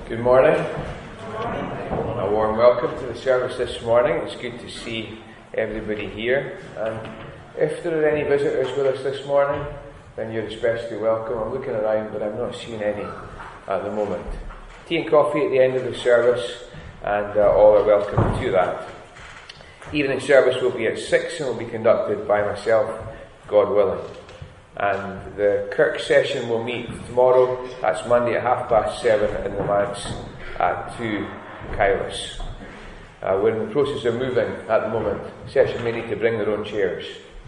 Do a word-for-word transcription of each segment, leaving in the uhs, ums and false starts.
Good morning. A warm welcome to the service this morning. It's good to see everybody here. And if there are any visitors with us this morning, then you're especially welcome. I'm looking around, but I'm not seeing any at the moment. Tea and coffee at the end of the service, and uh, all are welcome to that. Evening service will be at six and will be conducted by myself, God willing. And the Kirk session will meet tomorrow. That's Monday at half past seven in the manse at two Kairos. Uh, we're in the process of moving at the moment. The session may need to bring their own chairs.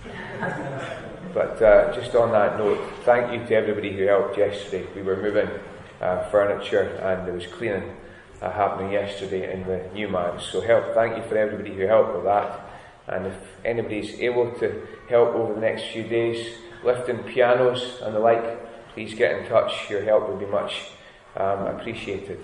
But uh, just on that note, thank you to everybody who helped yesterday. We were moving uh, furniture and there was cleaning uh, happening yesterday in the new manse. So help, thank you for everybody who helped with that. And if anybody's able to help over the next few days, lifting pianos and the like, please get in touch. Your help would be much um, appreciated.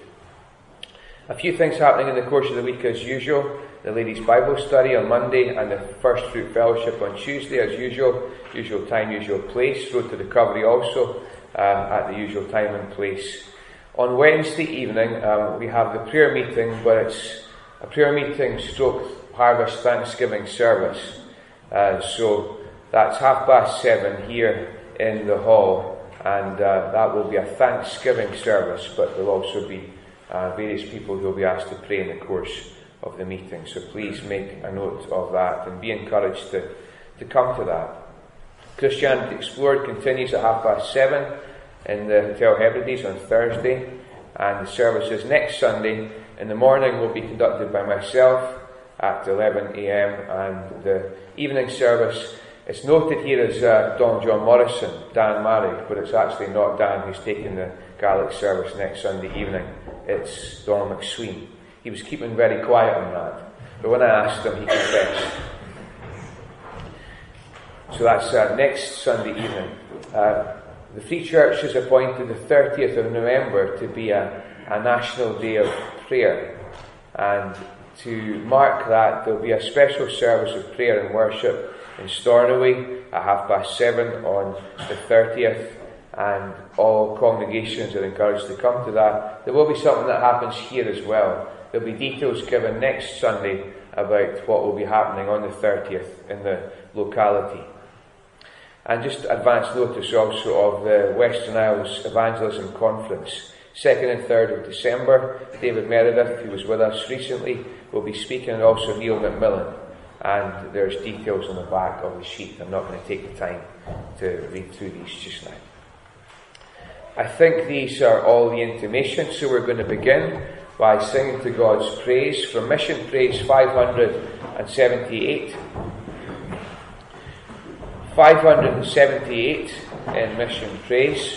A few things happening in the course of the week as usual. The ladies' Bible study on Monday and the First Fruit Fellowship on Tuesday as usual. Usual time, usual place. Road to Recovery also uh, at the usual time and place. On Wednesday evening um, we have the prayer meeting, but it's a prayer meeting stroke harvest Thanksgiving service. Uh, so That's half past seven here in the hall, and uh, that will be a Thanksgiving service, but there will also be uh, various people who will be asked to pray in the course of the meeting. So please make a note of that and be encouraged to, to come to that. Christianity Explored continues at half past seven in the Hotel Hebrides on Thursday, and the services next Sunday in the morning will be conducted by myself at eleven a.m. and the evening service, it's noted here as uh, Don John Morrison, Dan married, but it's actually not Dan who's taking the Gaelic service next Sunday evening. It's Donald McSween. He was keeping very quiet on that, but when I asked him, he confessed. So that's uh, next Sunday evening. Uh, the Free Church has appointed the thirtieth of November to be a, a national day of prayer, and to mark that, there'll be a special service of prayer and worship in Stornoway at half past seven on the thirtieth, and all congregations are encouraged to come to that. There will be something that happens here as well. There'll be details given next Sunday about what will be happening on the thirtieth in the locality. And just advance notice also of the Western Isles Evangelism Conference. second and third of December, David Meredith, who was with us recently, will be speaking, and also Neil McMillan. And there's details on the back of the sheet. I'm not going to take the time to read through these just now. I think these are all the intimations, so we're going to begin by singing to God's praise from Mission Praise five hundred seventy-eight. five hundred seventy-eight in Mission Praise.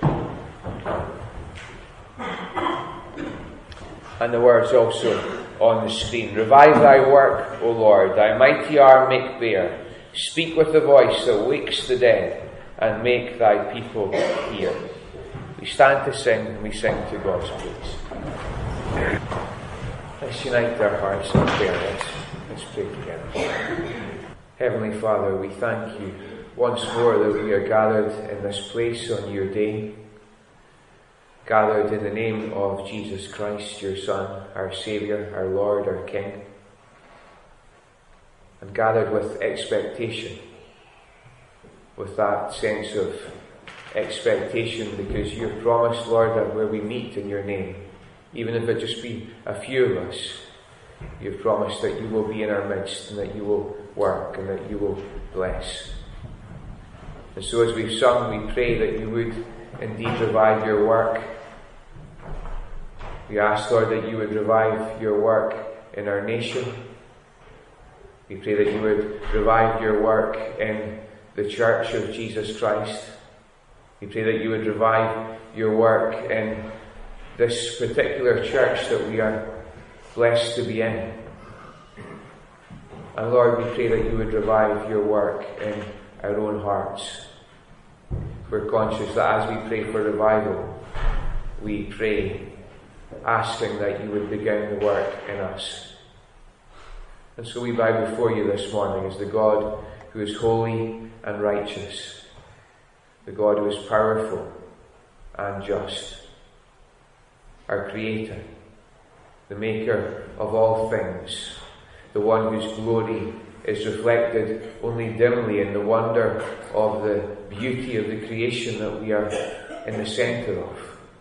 And the words also on the screen. Revive thy work, O Lord, thy mighty arm make bare. Speak with the voice that wakes the dead, and make thy people hear. We stand to sing, and we sing to God's praise. Let's unite our hearts in prayer. Let's, let's pray together. Heavenly Father, we thank you once more that we are gathered in this place on your day, gathered in the name of Jesus Christ, your Son, our Saviour, our Lord, our King, and gathered with expectation, with that sense of expectation, because you've promised, Lord, that where we meet in your name, even if it just be a few of us, you've promised that you will be in our midst, and that you will work, and that you will bless. And so as we've sung, we pray that you would indeed revive your work. We ask, Lord, that you would revive your work in our nation. We pray that you would revive your work in the Church of Jesus Christ. We pray that you would revive your work in this particular church that we are blessed to be in. And Lord, we pray that you would revive your work in our own hearts. We're conscious that as we pray for revival, we pray asking that you would begin the work in us. And so we bow before you this morning as the God who is holy and righteous, the God who is powerful and just, our Creator, the Maker of all things, the one whose glory is reflected only dimly in the wonder of the beauty of the creation that we are in the centre of.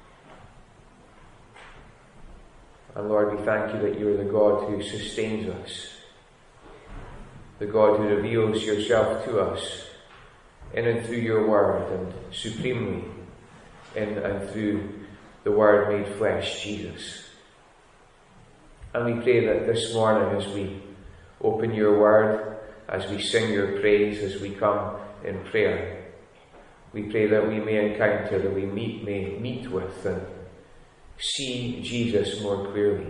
And Lord, we thank you that you are the God who sustains us, the God who reveals yourself to us in and through your word, and supremely in and through the Word made flesh, Jesus. And we pray that this morning, as we open your word, as we sing your praise, as we come in prayer, we pray that we may encounter, that we meet, may meet with and see Jesus more clearly.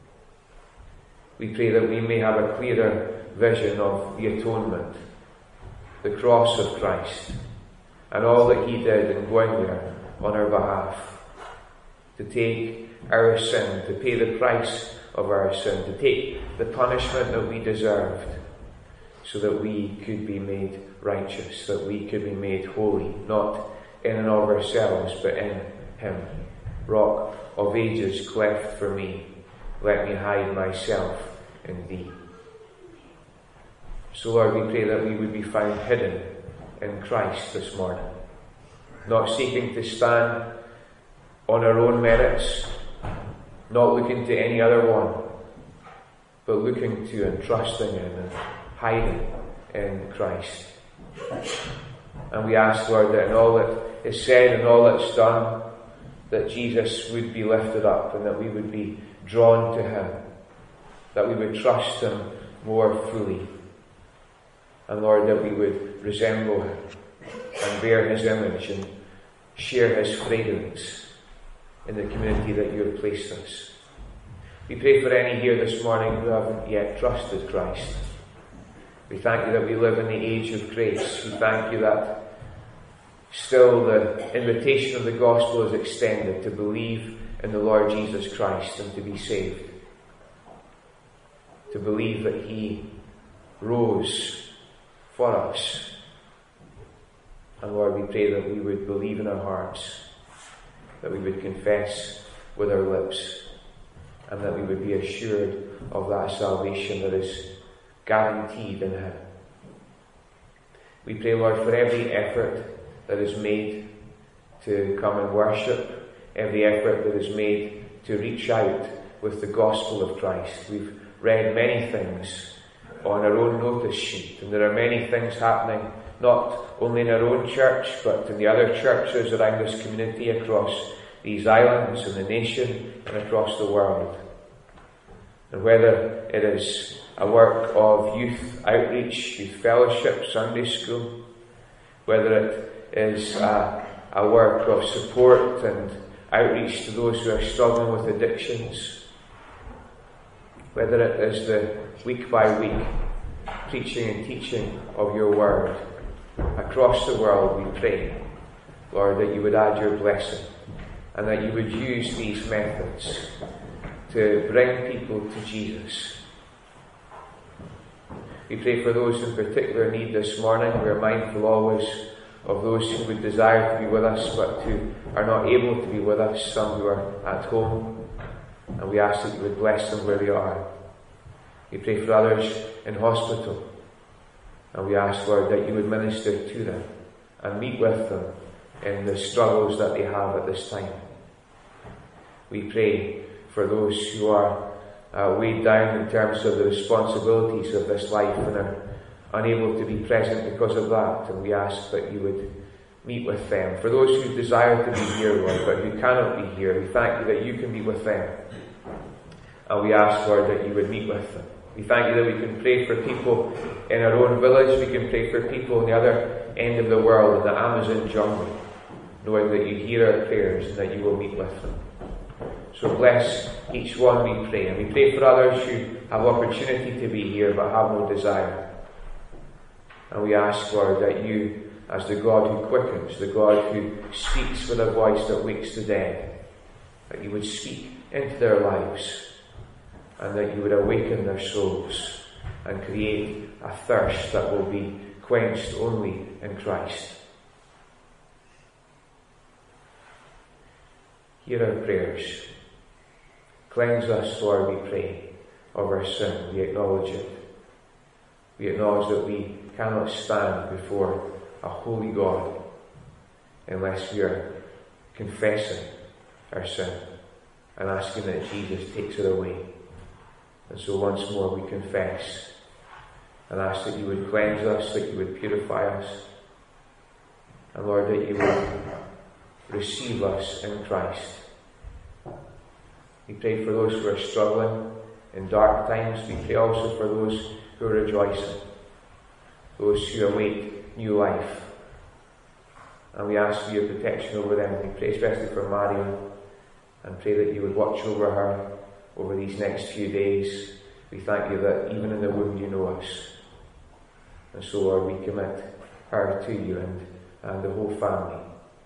We pray that we may have a clearer vision of the atonement, the cross of Christ, and all that he did in going there on our behalf, to take our sin, to pay the price of our sin, to take the punishment that we deserved, so that we could be made righteous, that we could be made holy, not in and of ourselves, but in him. Rock of ages cleft for me, let me hide myself in thee. So Lord, we pray that we would be found hidden in Christ this morning, not seeking to stand on our own merits, not looking to any other one, but looking to and trusting in and hiding in Christ. And we ask, Lord, that in all that is said and all that's done, that Jesus would be lifted up and that we would be drawn to him, that we would trust him more fully, and Lord, that we would resemble him and bear his image and share his fragrance in the community that you have placed us. We pray for any here this morning who haven't yet trusted Christ. We thank you that we live in the age of grace. We thank you that still the invitation of the gospel is extended to believe in the Lord Jesus Christ and to be saved. To believe that he rose for us. And Lord, we pray that we would believe in our hearts, that we would confess with our lips, and that we would be assured of that salvation that is guaranteed in him. We pray, Lord, for every effort that is made to come and worship, every effort that is made to reach out with the gospel of Christ. We've read many things on our own notice sheet, and there are many things happening not only in our own church, but in the other churches around this community, across these islands and the nation and across the world. And whether it is a work of youth outreach, youth fellowship, Sunday school, whether it is a, a work of support and outreach to those who are struggling with addictions, whether it is the week by week preaching and teaching of your word across the world, we pray, Lord, that you would add your blessing and that you would use these methods to bring people to Jesus. We pray for those in particular need this morning. We are mindful always of those who would desire to be with us but who are not able to be with us, some who are at home, and we ask that you would bless them where they are. We pray for others in hospital, and we ask, Lord, that you would minister to them and meet with them in the struggles that they have at this time. We pray for those who are uh, weighed down in terms of the responsibilities of this life and are unable to be present because of that, and we ask that you would meet with them. For those who desire to be here, Lord, but who cannot be here, we thank you that you can be with them, and we ask, Lord, that you would meet with them. We thank you that we can pray for people in our own village, we can pray for people on the other end of the world, in the Amazon jungle, knowing that you hear our prayers and that you will meet with them. So bless each one, we pray. And we pray for others who have opportunity to be here but have no desire. And we ask, Lord, that you, as the God who quickens, the God who speaks with a voice that wakes the dead, that you would speak into their lives and that you would awaken their souls and create a thirst that will be quenched only in Christ. Hear our prayers Cleanse us, Lord, we pray, of our sin. We acknowledge it. We acknowledge that we cannot stand before a holy God unless we are confessing our sin and asking that Jesus takes it away. And so once more we confess and ask that you would cleanse us, that you would purify us, and Lord, that you would receive us in Christ. We pray for those who are struggling in dark times. We pray also for those who are rejoicing, those who await new life. And we ask for your protection over them. We pray especially for Marion, and pray that you would watch over her over these next few days. We thank you that even in the womb you know us. And so, Lord, we commit her to you and, and the whole family.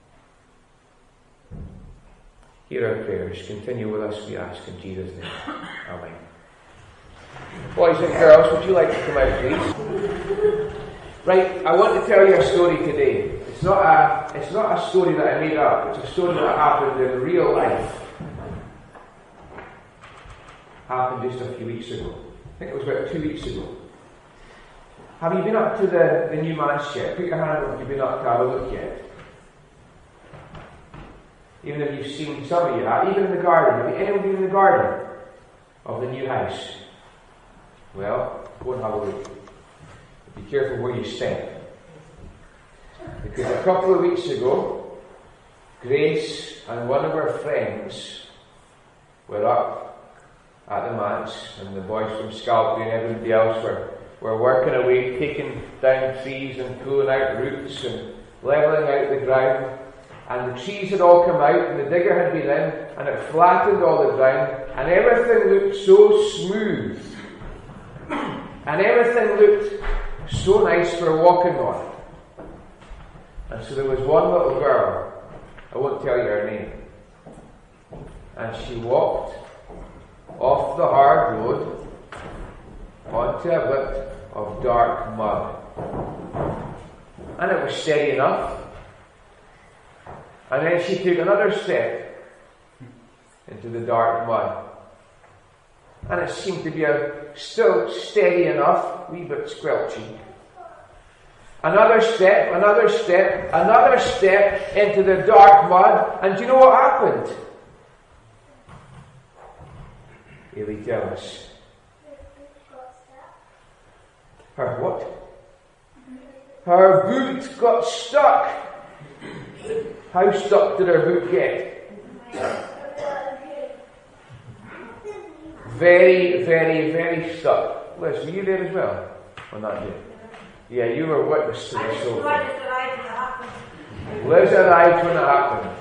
Hear our prayers. Continue with us, we ask, in Jesus' name. Amen. Boys and girls, would you like to come out, please? Right, I want to tell you a story today. It's not a, it's not a story that I made up. It's a story that happened in real life. Happened just a few weeks ago. I think it was about two weeks ago. Have you been up to the, the new manse yet? Put your hand up if you've been up to have a look yet. Even if you've seen, some of you have, even in the garden. Have you anyone been in the garden of the new house? Well, go and have a look. Be careful where you step. Because a couple of weeks ago, Grace and one of her friends were up at the manse, and the boys from Scalpy and everybody else were, were working away, taking down trees and pulling out roots and levelling out the ground. And the trees had all come out, and the digger had been in, and it flattened all the ground, and everything looked so smooth. And everything looked so nice for walking on. And so there was one little girl, I won't tell you her name, and she walked off the hard road onto a bit of dark mud. And it was steady enough. And then she took another step into the dark mud. And it seemed to be a, still steady enough, a wee bit squelchy. Another step, another step, another step into the dark mud. And do you know what happened? Ailey, tell us. Her what? Her boot got stuck. How stuck did her boot get? Very, very, very stuck. Liz, were you there as well? Or not yet? Yeah, you were witness to this whole thing. Liz arrived when it happened.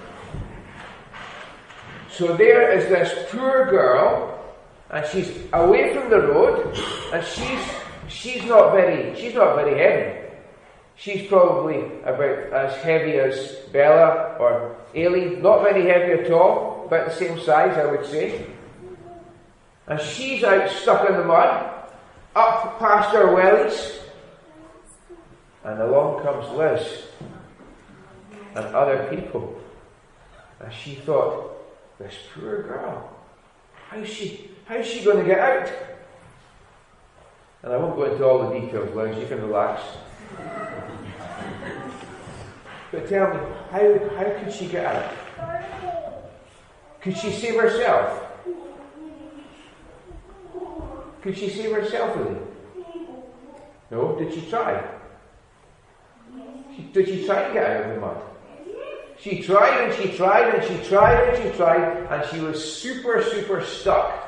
So there is this poor girl, and she's away from the road, and she's she's not very she's not very heavy. She's probably about as heavy as Bella or Ailey. Not very heavy at all, about the same size, I would say. And she's out stuck in the mud, up past her wellies. And along comes Liz and other people. And she thought, this poor girl, how's she, how's she going to get out? And I won't go into all the details, Liz, you can relax. But tell me, how, how could she get out? Could she save herself? Could she save herself with it? No? Did she try? She, did she try to get out of the mud? She tried and she tried and she tried and she tried, and she was super, super stuck.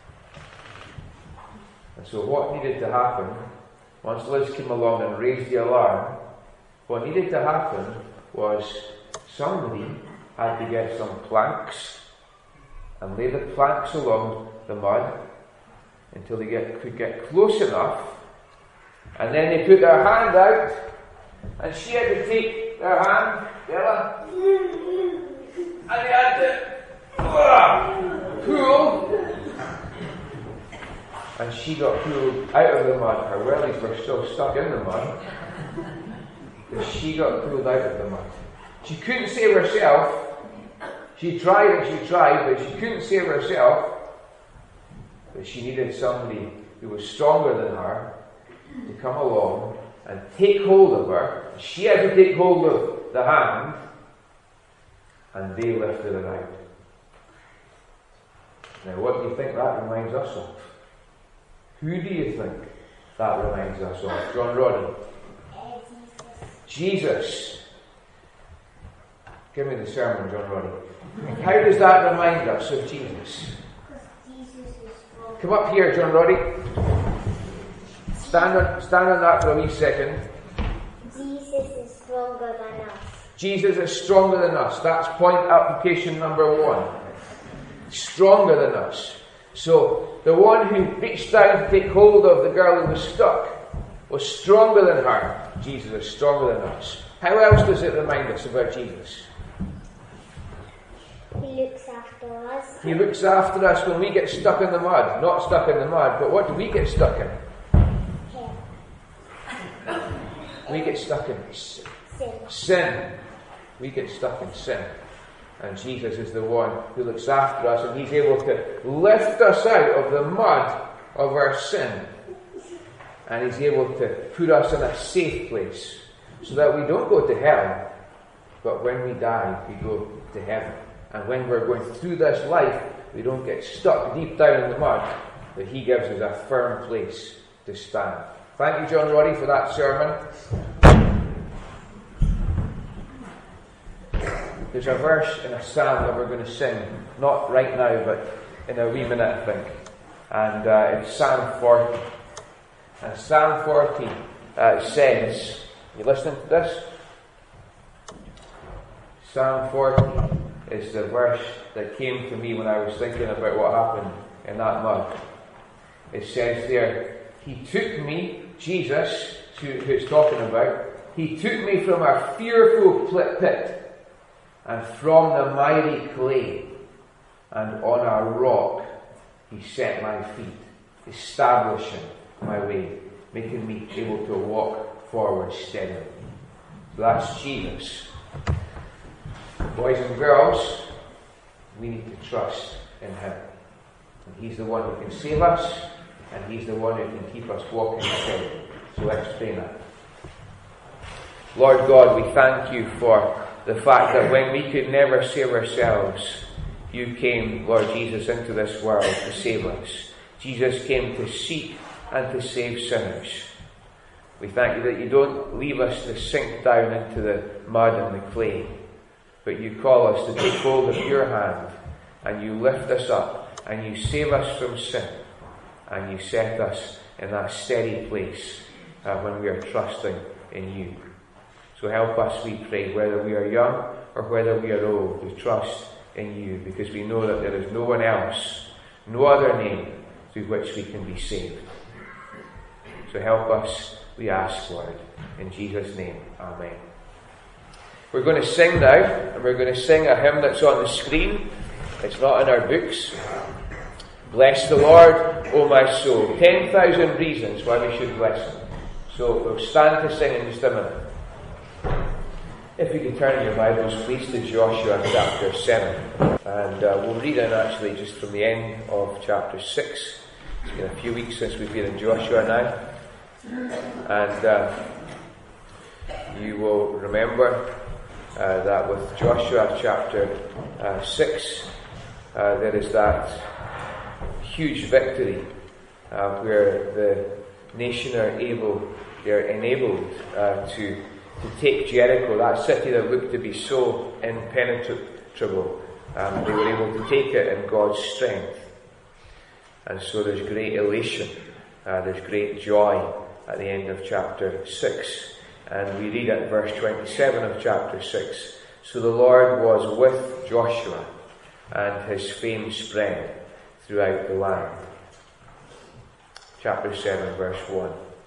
And so what needed to happen, once Liz came along and raised the alarm, what needed to happen was somebody had to get some planks and lay the planks along the mud until they get, could get close enough, and then they put their hand out, and she had to take their hand, Bella, and they had to uh, pull, and she got pulled out of the mud. Her wellies were still stuck in the mud, but she got pulled out of the mud. She couldn't save herself. She tried and she tried, but she couldn't save herself. But she needed somebody who was stronger than her to come along and take hold of her. She had to take hold of the hand, and they lifted her out. Now, what do you think that reminds us of? Who do you think that reminds us of? John Roddy? Jesus. Give me the sermon, John Roddy. How does that remind us of Jesus? Come up here, John Roddy. Stand on, stand on that for a wee second. Jesus is stronger than us. Jesus is stronger than us. That's point application number one. Stronger than us. So, the one who reached down to take hold of the girl who was stuck was stronger than her. Jesus is stronger than us. How else does it remind us about Jesus? He looks after us. He looks after us when we get stuck in the mud. Not stuck in the mud, but what do we get stuck in? Him. We get stuck in Sin. sin. We get stuck in sin. And Jesus is the one who looks after us, and He's able to lift us out of the mud of our sin. And He's able to put us in a safe place so that we don't go to hell, but when we die, we go to heaven. And when we're going through this life, we don't get stuck deep down in the mud, but He gives us a firm place to stand. Thank you, John Roddy, for that sermon. There's a verse in a psalm that we're going to sing, not right now, but in a wee minute, I think. And uh, it's Psalm forty. And Psalm forty uh, says, you listening to this? Psalm forty is the verse that came to me when I was thinking about what happened in that mud. It says there, He took me, Jesus, who it's talking about, He took me from a fearful pit, and from the miry clay, and on a rock He set my feet, establishing my way, making me able to walk forward steadily. So that's Jesus. Boys and girls, we need to trust in Him. And He's the one who can save us, and He's the one who can keep us walking steadily. So let's pray now. Lord God, we thank You for the fact that when we could never save ourselves, You came, Lord Jesus, into this world to save us. Jesus came to seek and to save sinners. We thank You that You don't leave us to sink down into the mud and the clay, but You call us to take hold of Your hand, and You lift us up, and You save us from sin, and You set us in that steady place uh, when we are trusting in You. So help us, we pray, whether we are young or whether we are old, to trust in You, because we know that there is no one else, no other name through which we can be saved. So help us, we ask, Lord, in Jesus' name. Amen. We're going to sing now, and we're going to sing a hymn that's on the screen. It's not in our books. Bless the Lord, O my soul. Ten thousand reasons why we should bless Him. So we'll stand to sing in just a minute. If you can turn in your Bibles, please, to Joshua chapter seven. And uh, we'll read in actually just from the end of chapter six. It's been a few weeks since we've been in Joshua now. And uh, you will remember uh, that with Joshua chapter uh, six, uh, there is that huge victory uh, where the nation are able, they're enabled uh, to to take Jericho, that city that looked to be so impenetrable. Um, they were able to take it in God's strength. And so there's great elation, uh, there's great joy at the end of chapter six. And we read at verse twenty-seven of chapter six, So the Lord was with Joshua, and His fame spread throughout the land. Chapter seven, verse one.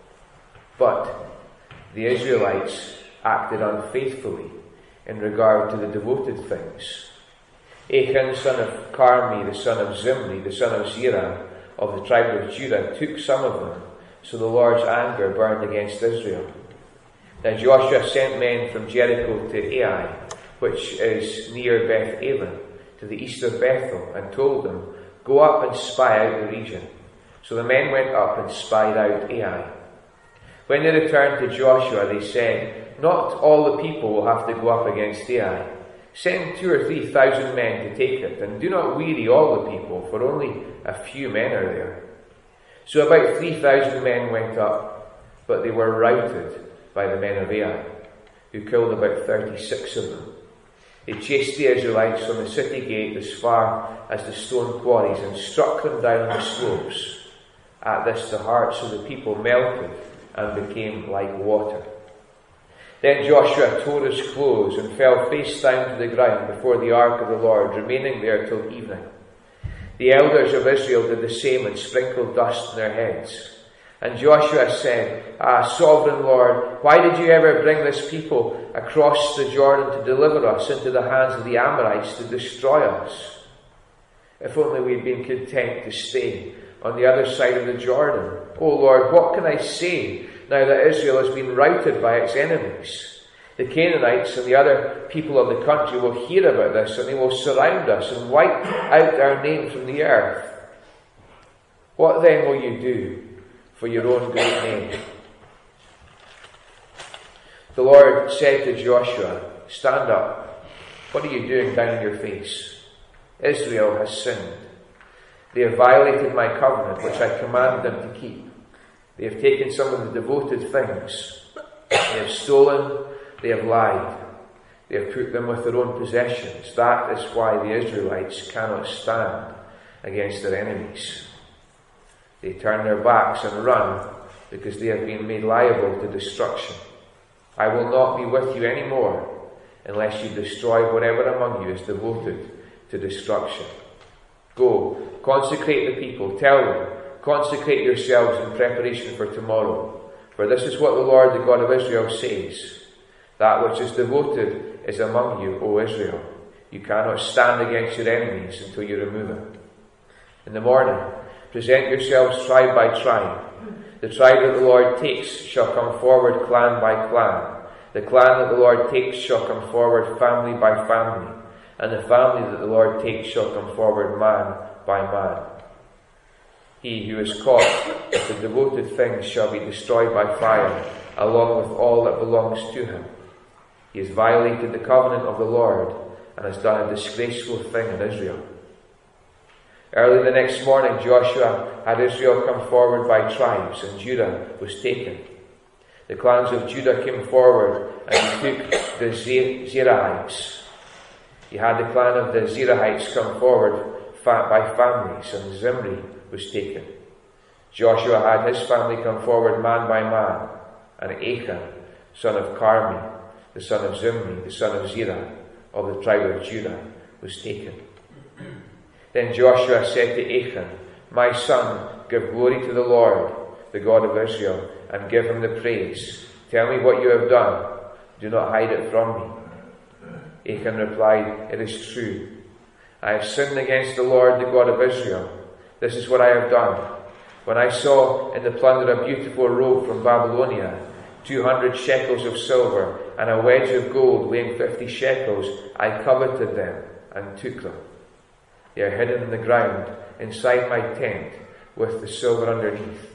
But the Israelites acted unfaithfully in regard to the devoted things. Achan, son of Carmi, the son of Zimri, the son of Zerah, of the tribe of Judah, took some of them, so the Lord's anger burned against Israel. Then Joshua sent men from Jericho to Ai, which is near Beth Aven, to the east of Bethel, and told them, Go up and spy out the region. So the men went up and spied out Ai. When they returned to Joshua, they said, "Not all the people will have to go up against Ai. Send two or three thousand men to take it, and do not weary all the people, for only a few men are there." So about three thousand men went up, but they were routed by the men of Ai, who killed about thirty-six of them. They chased the Israelites from the city gate as far as the stone quarries and struck them down on the slopes. At this the hearts of the people melted and became like water. Then Joshua tore his clothes and fell face down to the ground before the ark of the Lord, remaining there till evening. The elders of Israel did the same and sprinkled dust on their heads. And Joshua said, "Ah, sovereign Lord, why did you ever bring this people across the Jordan to deliver us into the hands of the Amorites to destroy us? If only we had been content to stay on the other side of the Jordan. O Lord, what can I say now that Israel has been routed by its enemies? The Canaanites and the other people of the country will hear about this, and they will surround us and wipe out our name from the earth. What then will you do for your own great name?" The Lord said to Joshua, "Stand up. What are you doing down on your face? Israel has sinned. They have violated my covenant, which I commanded them to keep. They have taken some of the devoted things. They have stolen. They have lied. They have put them with their own possessions. That is why the Israelites cannot stand against their enemies. They turn their backs and run because they have been made liable to destruction. I will not be with you any more unless you destroy whatever among you is devoted to destruction. Go, consecrate the people. Tell them, consecrate yourselves in preparation for tomorrow. For this is what the Lord, the God of Israel, says. That which is devoted is among you, O Israel. You cannot stand against your enemies until you remove it. In the morning, present yourselves tribe by tribe. The tribe that the Lord takes shall come forward clan by clan. The clan that the Lord takes shall come forward family by family. And the family that the Lord takes shall come forward man by man. He who is caught with the devoted things shall be destroyed by fire, along with all that belongs to him. He has violated the covenant of the Lord and has done a disgraceful thing in Israel." Early the next morning, Joshua had Israel come forward by tribes, and Judah was taken. The clans of Judah came forward, and he took the Zerahites. He had the clan of the Zerahites come forward by families, and Zimri was taken. Joshua had his family come forward man by man, and Achan, son of Carmi, the son of Zimri, the son of Zerah, of the tribe of Judah, was taken. Then Joshua said to Achan, "My son, give glory to the Lord, the God of Israel, and give him the praise. Tell me what you have done. Do not hide it from me." Achan replied, "It is true. I have sinned against the Lord, the God of Israel. This is what I have done. When I saw in the plunder a beautiful robe from Babylonia, two hundred shekels of silver, and a wedge of gold weighing fifty shekels, I coveted them and took them. They are hidden in the ground inside my tent with the silver underneath."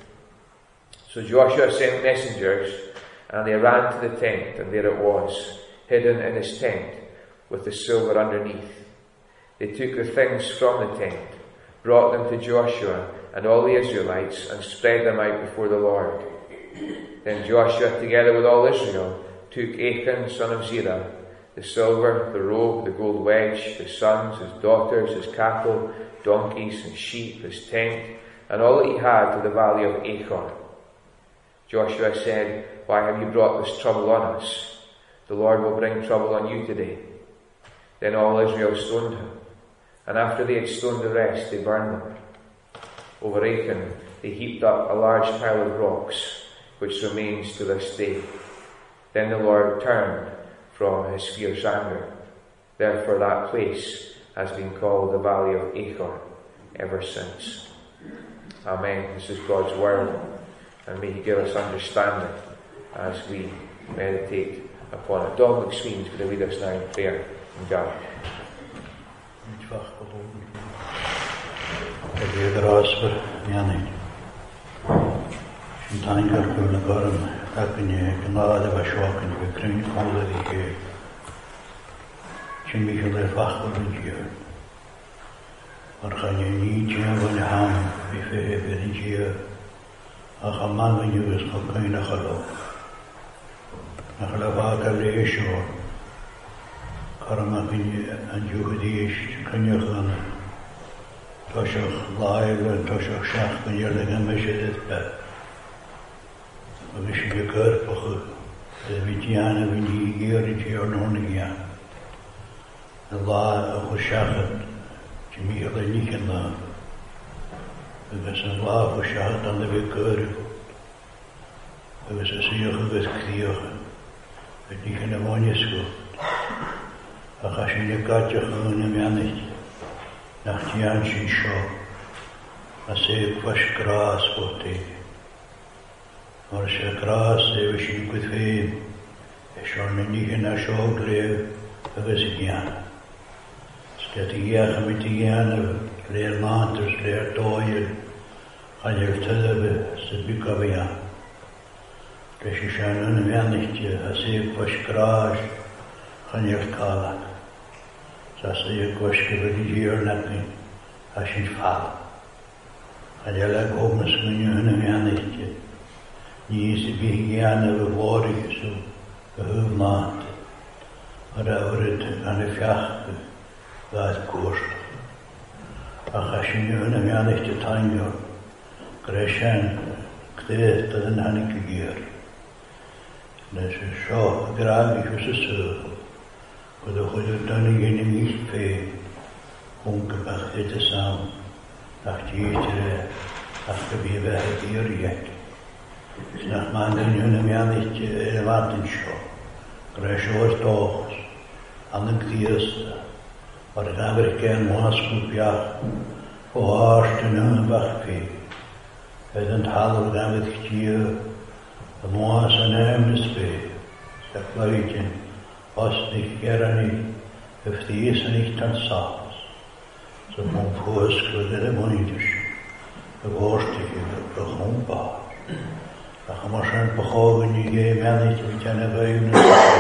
So Joshua sent messengers, and they ran to the tent, and there it was, hidden in his tent with the silver underneath. They took the things from the tent, brought them to Joshua and all the Israelites, and spread them out before the Lord. Then Joshua, together with all Israel, took Achan, son of Zerah, the silver, the robe, the gold wedge, his sons, his daughters, his cattle, donkeys and sheep, his tent, and all that he had to the valley of Achor. Joshua said, "Why have you brought this trouble on us? The Lord will bring trouble on you today." Then all Israel stoned him, and after they had stoned the rest, they burned them. Over Achan they heaped up a large pile of rocks, which remains to this day. Then the Lord turned from his fierce anger. Therefore that place has been called the Valley of Achor ever since. Amen. This is God's word, and may he give us understanding as we meditate upon it. Don McSween's going to lead us now in prayer and God. Herre, dras voor Janne. Tangar kula garam akne gnada bashwakne bekrin kolla die chimikhle fakhrinje arkhani ni jawal ham bife berinje akhaman when you was kaina khalo akhla ba kale isho karama bin anjuhdish kanya khana toshakh laila toshakh shakh bin yerlega meshedet ba وش بكر بخو بيجيانا بني يجير يجيرون جيان الله أخو شاهد جميع ذلك الله بس الله أخو شاهد الله بكر بس أسيخ بس كثير بدي كنا ما نسكت أخشين كاتش خلونا معنيت نختيان شيشو أسيك فش كراس بوتي Marse gras e wishing with fame, a shorny in a show grave of a sigian. Statigia Hamitiana, Lair Lantas, Lair Doyle, and your Telebe, Sabikavia. Reshishan unmanaged, a safe wash garage, and your Kala. Sasay wash give a year napping, as she fall. And your leg homeless when you unmanaged. Nies beginnen we worden zo geheumaat, maar dat wordt aan de vjacht wat kost. Als je nu een weinig te tangen, krijg je krijgt dat een handige geer. Dus zo graag ik was het zo, maar de goede dan ik in niet veel, ongebracht het samen, dacht je iedereen, dacht je weer bij het hier jek. Snach man den hunne mir nicht erwarten scho. Greshor tochs an den Tiers. Aber da wir gern was gut ja. Vorst in Bachfi. Wir sind halb damit hier. Der Moas an einem Spe. Sagt Leute, was nicht gerne nicht. If die ist nicht dann saß. So man Fuß der Monitor. Der Worstige der Homba. Ach, maar zijn begonnen niet geen mannetje met een wein.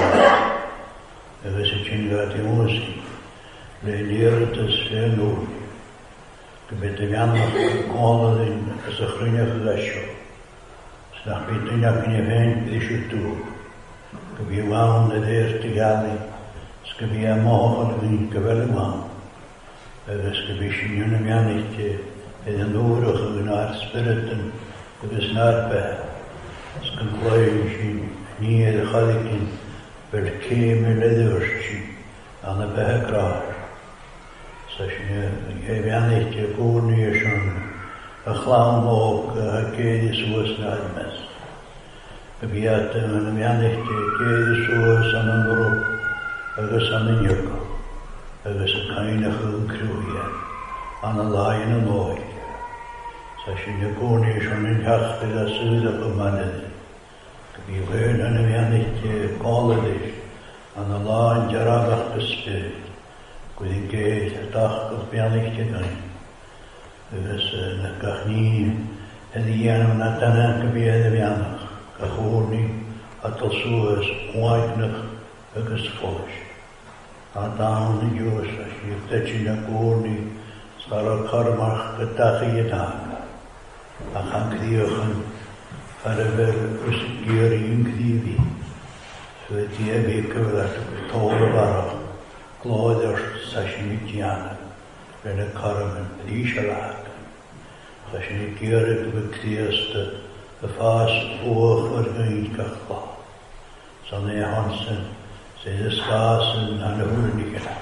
Er is het in wat die moest. Leren het is veel nodig. Ik ben de jan nog gekomen in de groene glasje. Snap je toen ik in je veen is je toe. Ik ben gewoon de eerste gali. Ik ben je mogelijk in je wel man. Er is een beetje een mannetje in de nodige naar spiriten. Er is naar bij. Skanklaïshin, niet de galikin, verkeerde lederschi, aan de bijkraar. Zoals je, je bent niet je koen je schon, een clown ook, een keer zoals naar het mes. Je bent een bent niet je keer zoals aan een beroep, er is aan een jukko, er is een kleine groenkruie, aan een laaien en nooit. Zoals je koen je schon in jacht, dat zuid op mannen. We learn and we are not college and Allah and Jarabach the Spirit. We engage a dag of Bialik Jadai. We was a Gachni and the Yan Natanan to be a Yanach, Gahorni, Atalsuas, Whitenach, August Foolish. Adam the Jews, she touching a Gorni, Sarah Karmach, the Tachi Yadaka. Achank the Yohan. Farvel usgir yngdivi. Så det är mycket att tåla bara. Glöder sashmitjana. Eller karmen rishalag. Sashmitjare bekrieste. Befas oorvergönkakla. Sanne Hansen. Säger skasen han hörnigerna.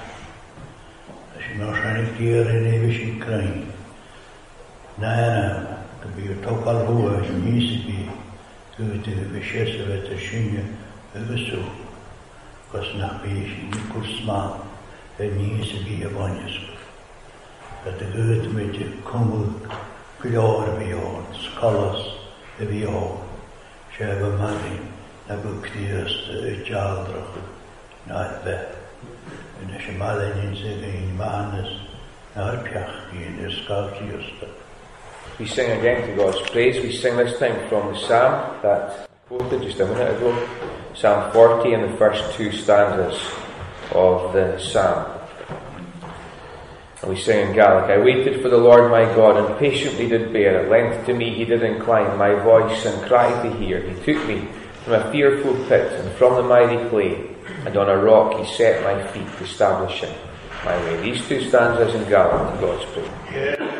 Sashmitjare nevishin krain. Nej, det blir tokal hoa i Nisbi, ute beskjesse vet det skinne over så. Hva snakker jeg i kursman, er Nisbi i vannesko. At det ute med det kommer klare vi har, skallas det vi har. Kjøver mannen, det buktigaste utjaldrage, nærbe. Men det er mannen in seg i mannes, nærpjach i det skavtjuste. we sing again to God's praise. We sing this time from the psalm that I quoted just a minute ago, Psalm forty, and the first two stanzas of the psalm. And we sing in Gaelic. I waited for the Lord my God, and patiently did bear. At length to me he did incline my voice, and cried to hear. He took me from a fearful pit, and from the miry clay, and on a rock he set my feet, establishing my way. These two stanzas in Gaelic to God's praise. Yeah.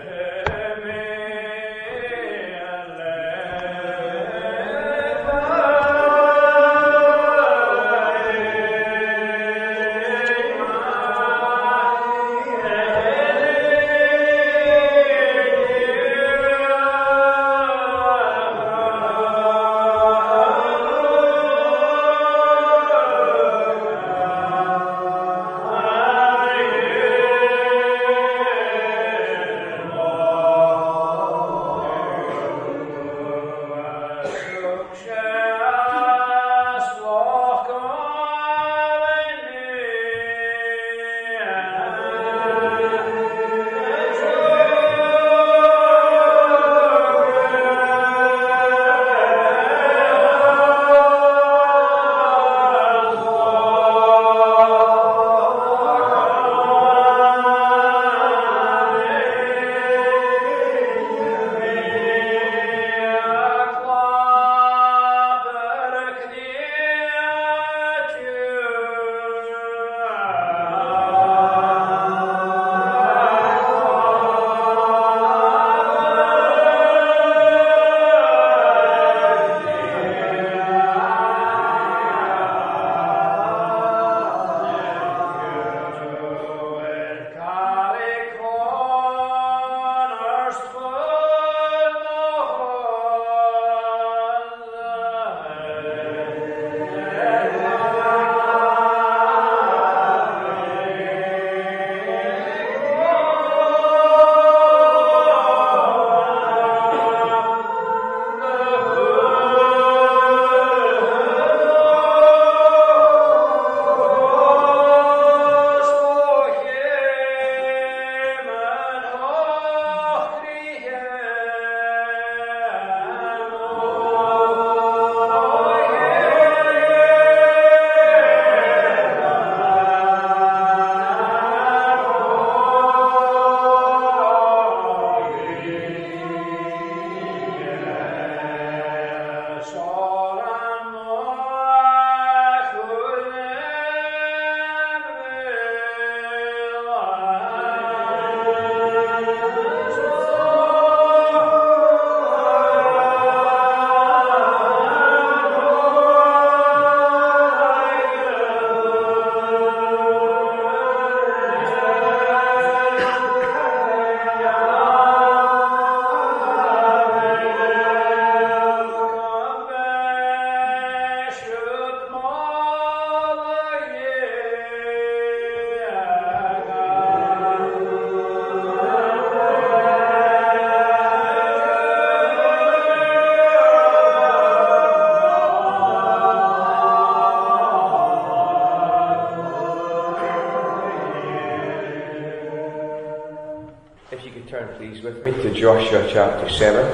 With me to Joshua chapter seven,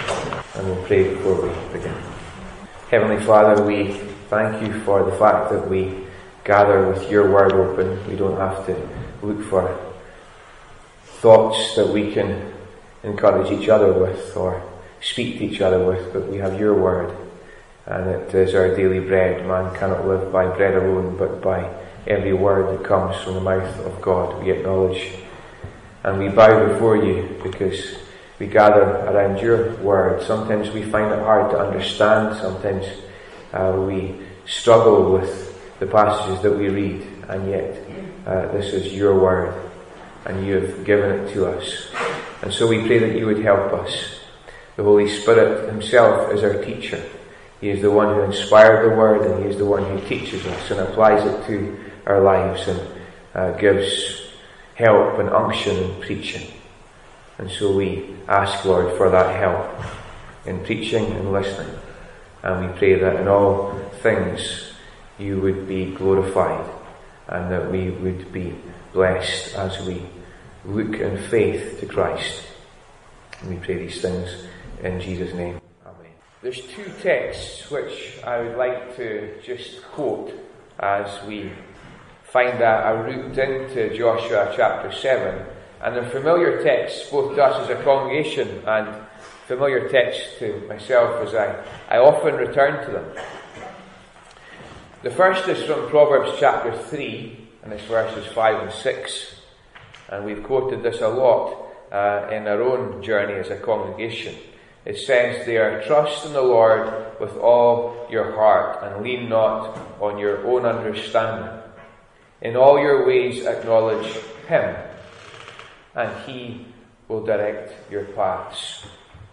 and we'll pray before we begin. Heavenly Father, we thank you for the fact that we gather with your word open. We don't have to look for thoughts that we can encourage each other with or speak to each other with, but we have your word, and it is our daily bread. Man cannot live by bread alone, but by every word that comes from the mouth of God. We acknowledge and we bow before you because we gather around your word. Sometimes we find it hard to understand. Sometimes uh, we struggle with the passages that we read, and yet uh, this is your word and you have given it to us. And so we pray that you would help us. The Holy Spirit himself is our teacher. He is the one who inspired the word, and he is the one who teaches us and applies it to our lives and uh, gives help and unction in preaching. And so we ask, Lord, for that help in preaching and listening. And we pray that in all things you would be glorified and that we would be blessed as we look in faith to Christ. And we pray these things in Jesus' name. Amen. There's two texts which I would like to just quote as we find a, a route into Joshua chapter seven. And they're familiar texts, both to us as a congregation and familiar texts to myself as I, I often return to them. The first is from Proverbs chapter three, and it's verses five and six. And we've quoted this a lot uh, in our own journey as a congregation. It says there, "Trust in the Lord with all your heart, and lean not on your own understanding. In all your ways acknowledge Him, and He will direct your paths."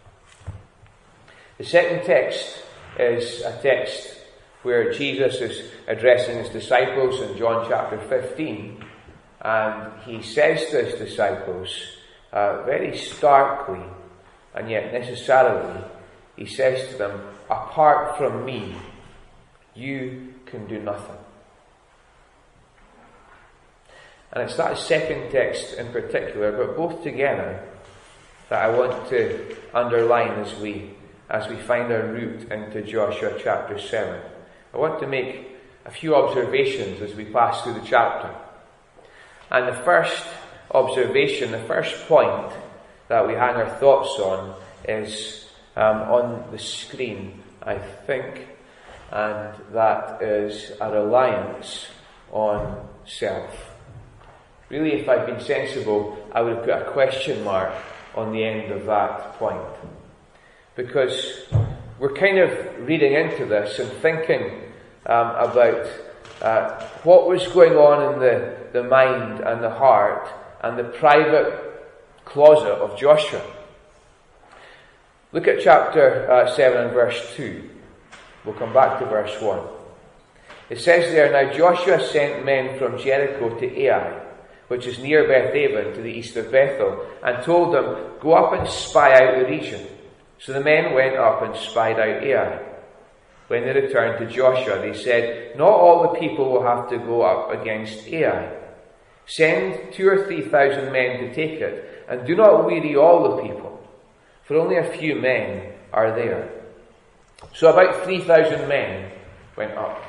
The second text is a text where Jesus is addressing His disciples in John chapter fifteen, and He says to His disciples, uh, very starkly, and yet necessarily, He says to them, "Apart from me, you can do nothing." And it's that second text in particular, but both together, that I want to underline as we as we find our route into Joshua chapter seven. I want to make a few observations as we pass through the chapter. And the first observation, the first point that we hang our thoughts on is um, on the screen, I think, and that is a reliance on self. Really, if I'd been sensible, I would have put a question mark on the end of that point. Because we're kind of reading into this and thinking um, about uh, what was going on in the, the mind and the heart and the private closet of Joshua. Look at chapter uh, seven and verse two. We'll come back to verse one. It says there, "Now Joshua sent men from Jericho to Ai, which is near Beth-aven to the east of Bethel, and told them, 'Go up and spy out the region.' So the men went up and spied out Ai. When they returned to Joshua, they said, 'Not all the people will have to go up against Ai. Send two or three thousand men to take it, and do not weary all the people, for only a few men are there.' So about three thousand men went up."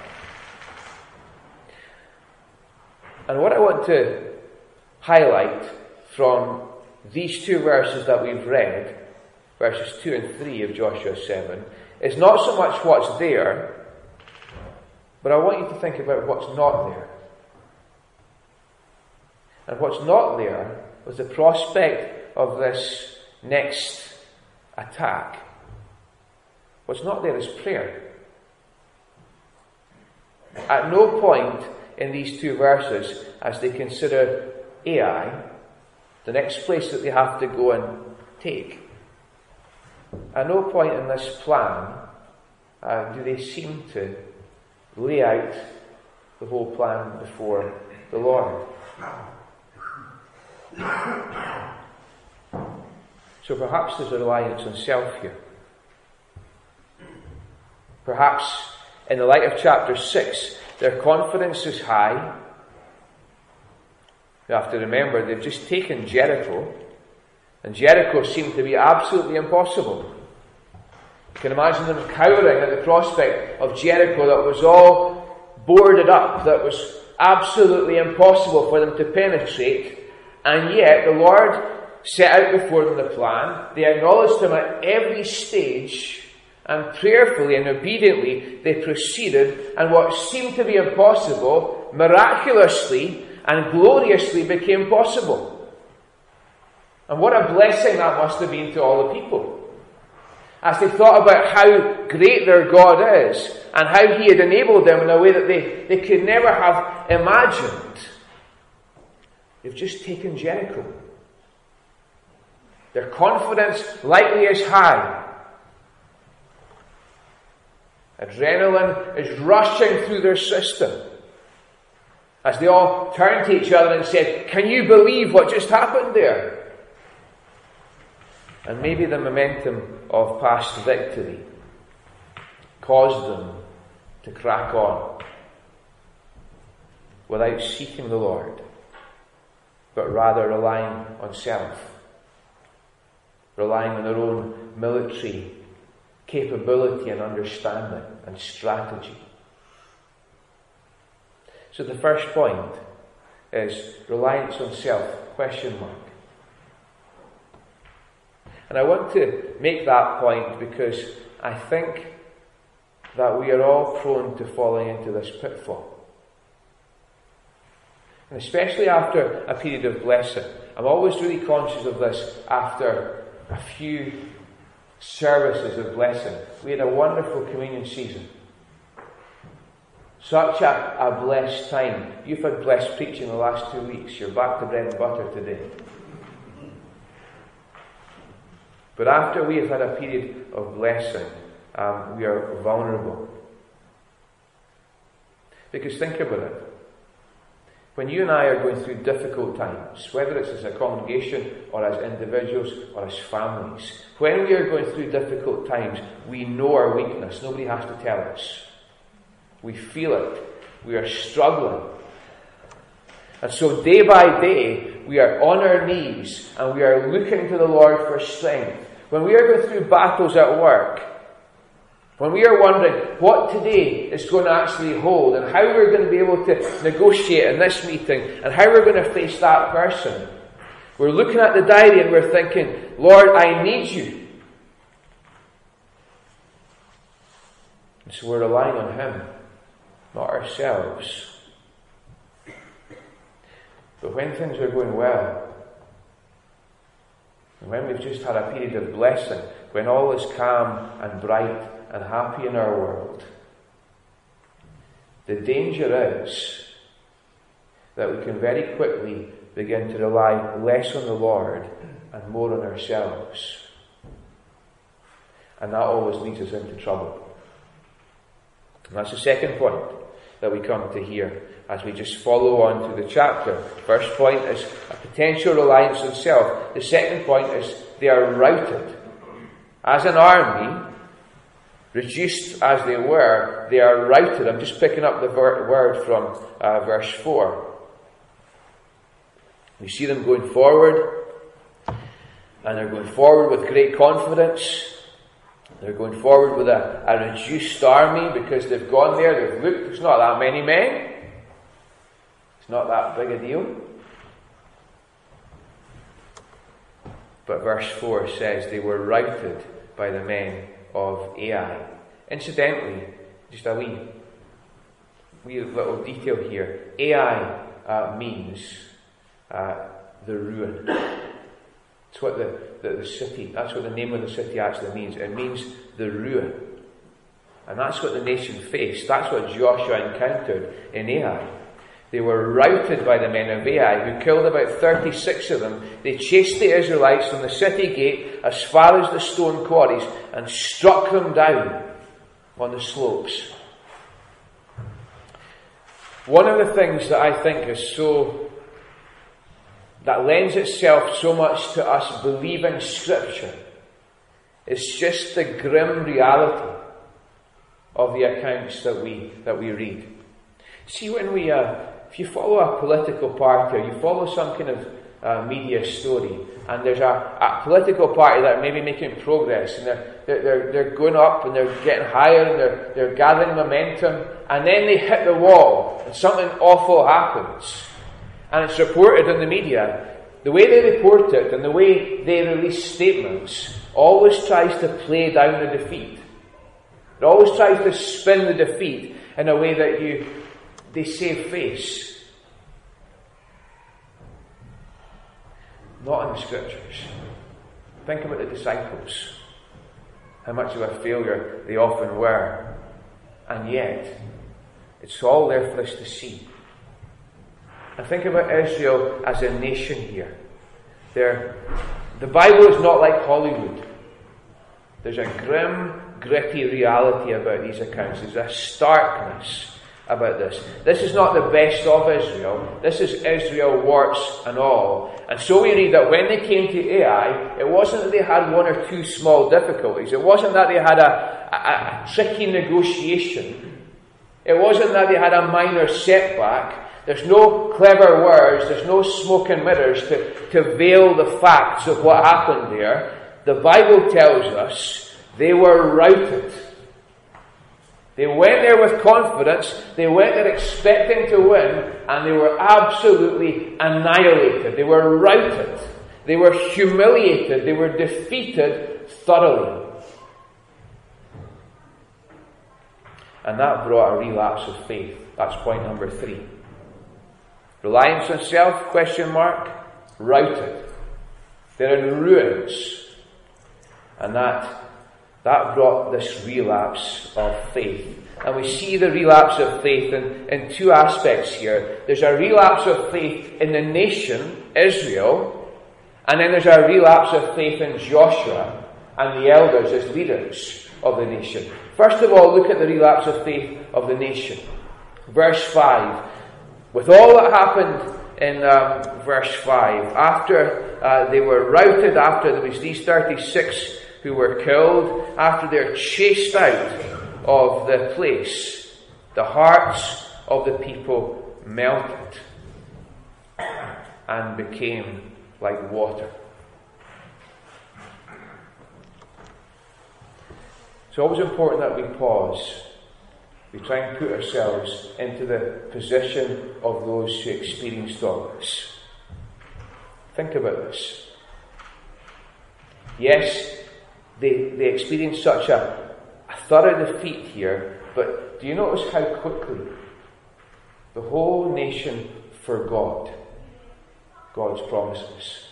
And what I want to highlight from these two verses that we've read, verses two and three of Joshua seven, is not so much what's there, but I want you to think about what's not there. And what's not there was the prospect of this next attack. What's not there is prayer. At no point in these two verses, as they consider Ai, the next place that they have to go and take, at no point in this plan uh, do they seem to lay out the whole plan before the Lord. So perhaps there's a reliance on self here. Perhaps in the light of chapter six, their confidence is high. You have to remember, they've just taken Jericho, and Jericho seemed to be absolutely impossible. You can imagine them cowering at the prospect of Jericho that was all boarded up, that was absolutely impossible for them to penetrate, and yet the Lord set out before them the plan. They acknowledged Him at every stage, and prayerfully and obediently they proceeded, and what seemed to be impossible miraculously and gloriously became possible. And what a blessing that must have been to all the people, as they thought about how great their God is and how He had enabled them in a way that they, they could never have imagined. They've just taken Jericho. Their confidence likely is high. Adrenaline is rushing through their system as they all turned to each other and said, "Can you believe what just happened there?" And maybe the momentum of past victory caused them to crack on without seeking the Lord, but rather relying on self. relying on their own military capability and understanding and strategy. So the first point is reliance on self, question mark. And I want to make that point because I think that we are all prone to falling into this pitfall. And especially after a period of blessing. I'm always really conscious of this after a few services of blessing. We had a wonderful communion season. Such a, a blessed time. You've had blessed preaching the last two weeks. You're back to bread and butter today. But after we have had a period of blessing, um, we are vulnerable. Because think about it. When you and I are going through difficult times, whether it's as a congregation or as individuals or as families, when we are going through difficult times, we know our weakness. Nobody has to tell us. We feel it. We are struggling. And so day by day, we are on our knees and we are looking to the Lord for strength. When we are going through battles at work, when we are wondering what today is going to actually hold and how we're going to be able to negotiate in this meeting and how we're going to face that person, we're looking at the diary and we're thinking, Lord, I need you. And so we're relying on Him, not ourselves. But when things are going well, and when we've just had a period of blessing, when all is calm and bright and happy in our world, the danger is that we can very quickly begin to rely less on the Lord and more on ourselves. And that always leads us into trouble. And that's the second point that we come to here as we just follow on through the chapter. First point is a potential reliance on self. The second point is they are routed. As an army, reduced as they were, they are routed. I'm just picking up the ver- word from uh, verse four. We see them going forward, and they're going forward with great confidence. They're going forward with a, a reduced army because they've gone there, they've looked, there's not that many men. It's not that big a deal. But verse four says they were routed by the men of Ai. Incidentally, just a wee, wee little detail here. Ai uh, means uh, the ruin. It's what the, the, the city, that's what the name of the city actually means. It means the ruin. And that's what the nation faced. That's what Joshua encountered in Ai. They were routed by the men of Ai, who killed about thirty-six of them. They chased the Israelites from the city gate as far as the stone quarries and struck them down on the slopes. One of the things that I think is so, that lends itself so much to us believing Scripture, is just the grim reality of the accounts that we that we read. See, when we, uh, if you follow a political party or you follow some kind of uh, media story, and there's a, a political party that are maybe making progress, and they're, they're they're going up and they're getting higher and they're they're gathering momentum, and then they hit the wall and something awful happens, and it's reported in the media. The way they report it and the way they release statements always tries to play down the defeat. It always tries to spin the defeat in a way that you they save face. Not in the Scriptures. Think about the disciples. How much of a failure they often were. And yet, it's all there for us to see. And think about Israel as a nation here. They're, the Bible is not like Hollywood. There's a grim, gritty reality about these accounts. There's a starkness about this. This is not the best of Israel. This is Israel, warts and all. And so we read that when they came to Ai, it wasn't that they had one or two small difficulties. It wasn't that they had a, a, a tricky negotiation. It wasn't that they had a minor setback. There's no clever words. There's no smoke and mirrors to, to veil the facts of what happened there. the Bible tells us they were routed. They went there with confidence, they went there expecting to win, and they were absolutely annihilated. They were routed. They were humiliated. They were defeated thoroughly. And that brought a relapse of faith. That's point number three. Reliance on self, question mark, routed. They're in ruins. And that That brought this relapse of faith. And we see the relapse of faith in, in two aspects here. There's a relapse of faith in the nation, Israel, and then there's a relapse of faith in Joshua and the elders as leaders of the nation. First of all, look at the relapse of faith of the nation. Verse five. With all that happened in um, verse five, after uh, they were routed, after there was these thirty-six who were killed, after they're chased out of the place, the hearts of the people melted and became like water. It's always important that we pause. We try and put ourselves into the position of those who experienced all this. Think about this. Yes, They, they experienced such a, a thorough defeat here, but do you notice how quickly the whole nation forgot God's promises?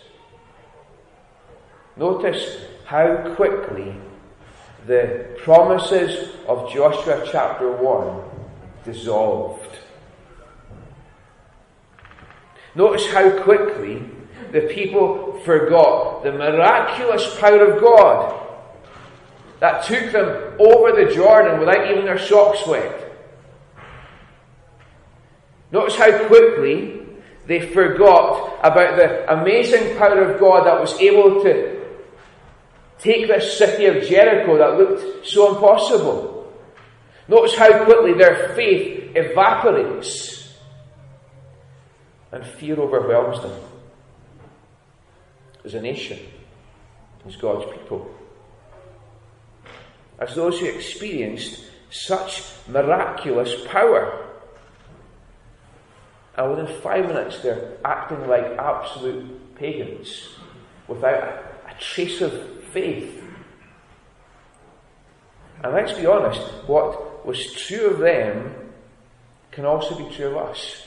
Notice how quickly the promises of Joshua chapter one dissolved. Notice how quickly the people forgot the miraculous power of God that took them over the Jordan without even their socks wet. Notice how quickly they forgot about the amazing power of God that was able to take this city of Jericho that looked so impossible. Notice how quickly their faith evaporates and fear overwhelms them. As a nation, as God's people. As those who experienced such miraculous power. And within five minutes they're acting like absolute pagans without a, a trace of faith. And let's be honest, what was true of them can also be true of us.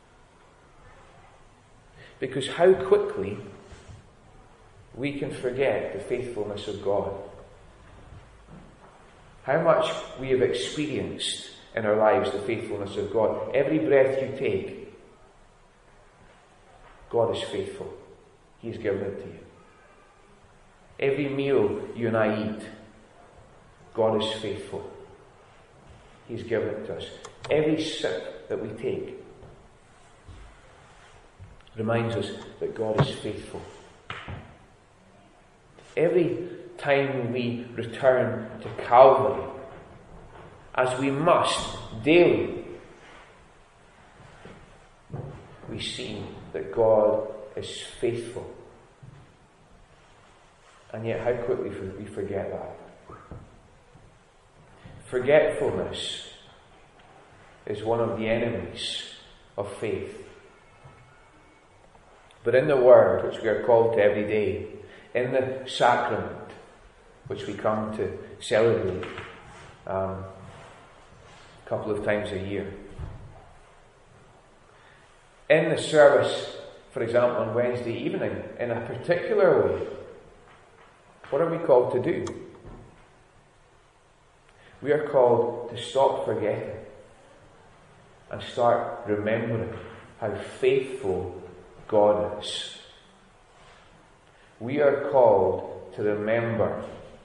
Because how quickly we can forget the faithfulness of God. How much we have experienced in our lives the faithfulness of God. Every breath you take, God is faithful. He's given it to you. Every meal you and I eat, God is faithful. He's given it to us. Every sip that we take reminds us that God is faithful. Every time we return to Calvary, as we must daily, we see that God is faithful. And yet how quickly we forget that. Forgetfulness is one of the enemies of faith. But in the Word, which we are called to every day, in the sacrament, which we come to celebrate um, a couple of times a year, in the service, for example, on Wednesday evening, in a particular way, what are we called to do? We are called to stop forgetting and start remembering how faithful God is. We are called to remember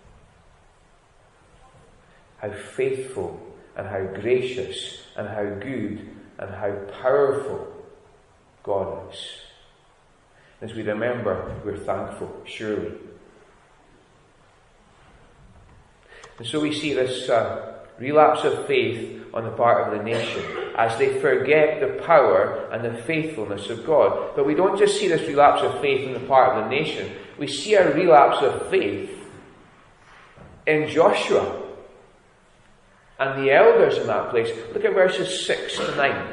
how faithful and how gracious and how good and how powerful God is. As we remember, we're thankful, surely. And so we see this uh, relapse of faith on the part of the nation as they forget the power and the faithfulness of God. But we don't just see this relapse of faith on the part of the nation. We see a relapse of faith in Joshua and the elders in that place. Look at verses six to nine.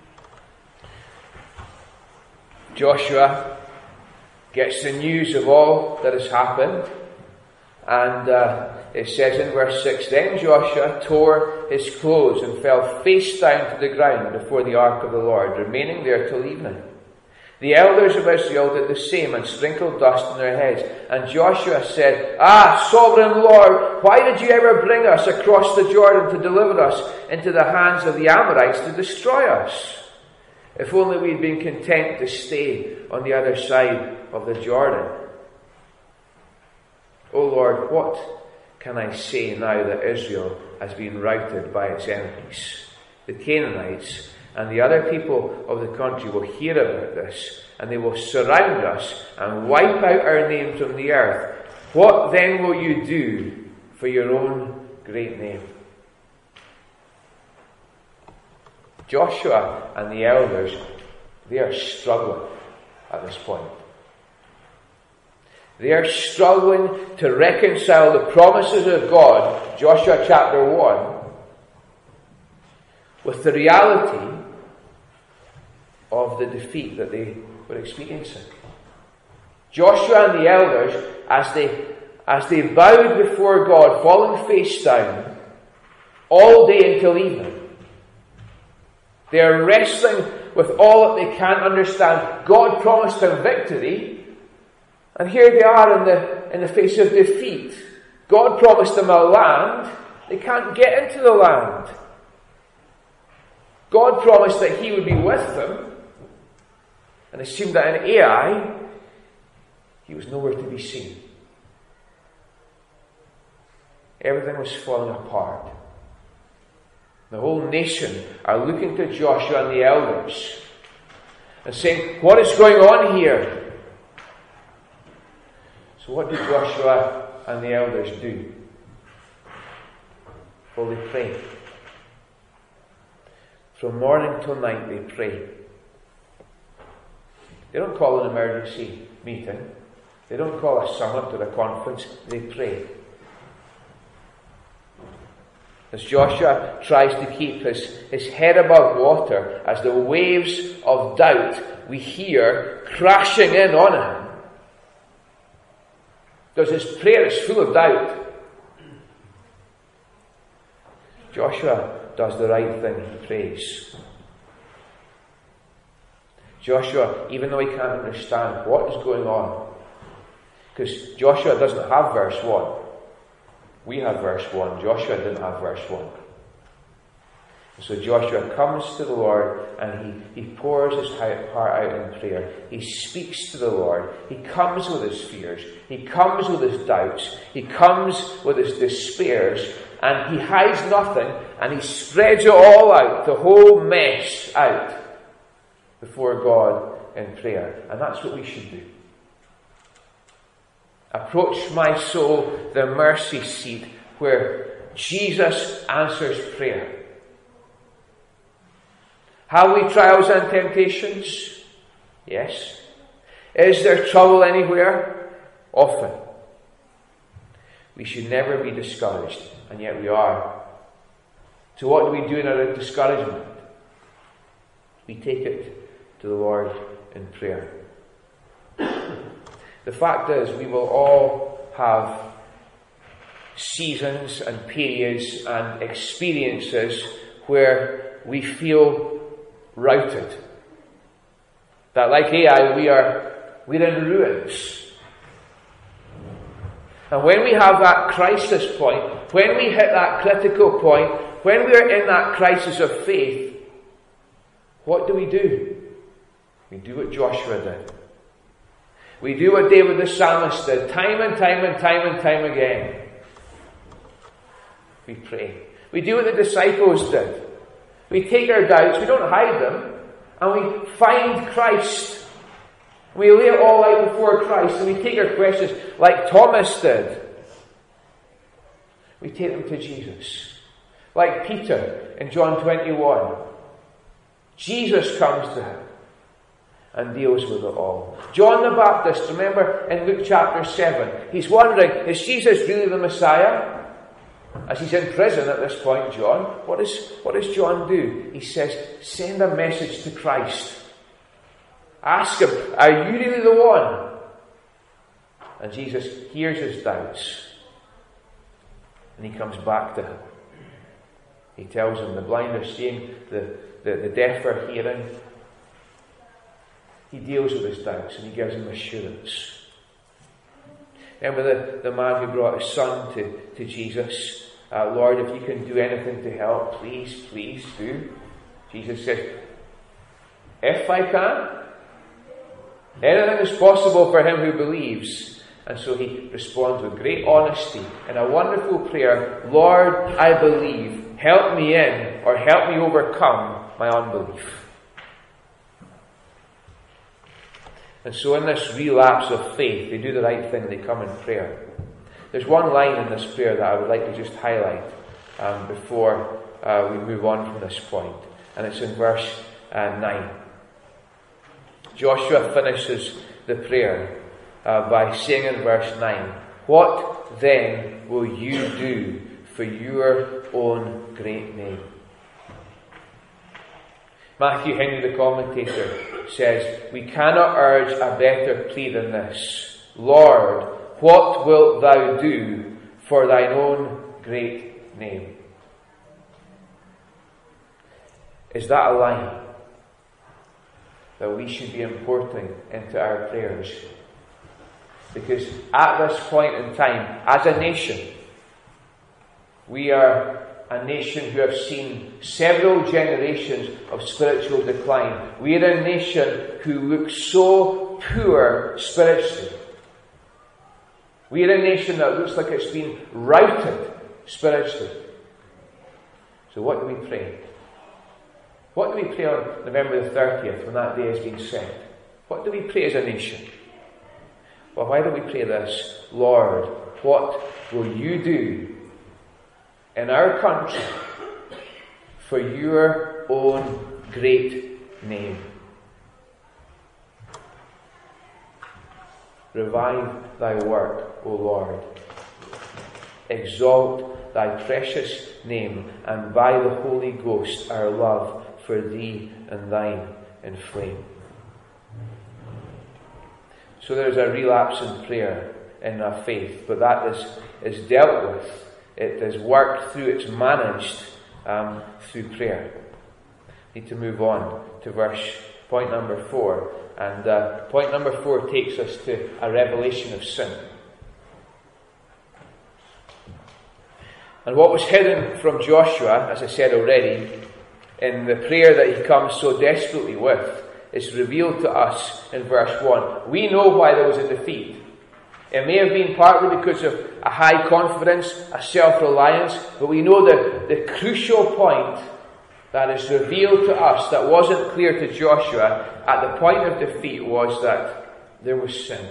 Joshua gets the news of all that has happened, and uh, it says in verse six, Then Joshua tore his clothes and fell face down to the ground before the ark of the Lord, remaining there till evening. The elders of Israel did the same and sprinkled dust on their heads. And Joshua said, Ah, sovereign Lord, why did you ever bring us across the Jordan to deliver us into the hands of the Amorites to destroy us? If only we had been content to stay on the other side of the Jordan. O Lord, what can I say now that Israel has been routed by its enemies? The Canaanites and the other people of the country will hear about this, and they will surround us and wipe out our name from the earth. What then will you do for your own great name? Joshua and the elders, they are struggling at this point. They are struggling to reconcile the promises of God, Joshua chapter one, with the reality of the defeat that they were experiencing. Joshua and the elders, as they, as they bowed before God, falling face down, all day until evening, they are wrestling with all that they can't understand. God promised them victory, and here they are in the, in the face of defeat. God promised them a land. They can't get into the land. God promised that He would be with them, and it seemed that in Ai, He was nowhere to be seen. Everything was falling apart. The whole nation are looking to Joshua and the elders and saying, what is going on here? So what did Joshua and the elders do? Well, they pray. From morning till night they pray. They don't call an emergency meeting. They don't call a summit or a conference. They pray. As Joshua tries to keep his, his head above water, as the waves of doubt we hear crashing in on him, because his prayer is full of doubt, Joshua does the right thing. He prays. Joshua, even though he can't understand what is going on, because Joshua doesn't have verse one. We have verse one. Joshua didn't have verse one. So Joshua comes to the Lord and he, he pours his heart out in prayer. He speaks to the Lord. He comes with his fears. He comes with his doubts. He comes with his despairs. And he hides nothing, and he spreads it all out, the whole mess out, before God in prayer. And that's what we should do. Approach my soul, the mercy seat, where Jesus answers prayer. Have we trials and temptations? Yes. Is there trouble anywhere? Often. We should never be discouraged, and yet we are. So what do we do in our discouragement? We take it to the Lord in prayer. The fact is, we will all have seasons and periods and experiences where we feel routed. That like Ai, we are we're in ruins. And when we have that crisis point, when we hit that critical point, when we are in that crisis of faith, what do we do? We do what Joshua did. We do what David the psalmist did, time and time and time and time again. We pray. We do what the disciples did. We take our doubts, we don't hide them, and we find Christ. We lay it all out before Christ, and we take our questions like Thomas did. We take them to Jesus. Like Peter in John twenty-one, Jesus comes to him and deals with it all. John the Baptist, remember in Luke chapter seven, he's wondering, is Jesus really the Messiah? As he's in prison at this point, John, what, is, what does John do? He says, send a message to Christ. Ask him, are you really the one? And Jesus hears his doubts. And he comes back to him. He tells him the blind are seeing, the, the, the deaf are hearing. He deals with his doubts and he gives him assurance. Remember the, the man who brought his son to, to Jesus? Uh, Lord, if you can do anything to help, please, please do. Jesus says, if I can, anything is possible for him who believes. And so he responds with great honesty in a wonderful prayer, Lord, I believe. Help me in, or help me overcome my unbelief. And so in this relapse of faith, they do the right thing, they come in prayer. There's one line in this prayer that I would like to just highlight um, before uh, we move on from this point. And it's in verse uh, nine. Joshua finishes the prayer uh, by saying in verse nine, what then will you do for your own great name? Matthew Henry, the commentator, says, we cannot urge a better plea than this. Lord, what wilt thou do for thine own great name? Is that a line that we should be importing into our prayers? Because at this point in time, as a nation, we are a nation who have seen several generations of spiritual decline. We are a nation who looks so poor spiritually. We are a nation that looks like it's been routed spiritually. So what do we pray? What do we pray on November the thirtieth when that day has been set? What do we pray as a nation? Well, why don't we pray this? Lord, what will you do in our country for your own great name? Revive thy work, O Lord. Exalt thy precious name, and by the Holy Ghost our love for thee and thine inflame. So there's a relapse in prayer in our faith, but that is, is dealt with. It is worked through, it's managed um, through prayer. Need to move on to verse point number four. And uh, point number four takes us to a revelation of sin. And what was hidden from Joshua, as I said already, in the prayer that he comes so desperately with, is revealed to us in verse one. We know why there was a defeat. It may have been partly because of a high confidence, a self-reliance, but we know that the crucial point that is revealed to us that wasn't clear to Joshua at the point of defeat was that there was sin.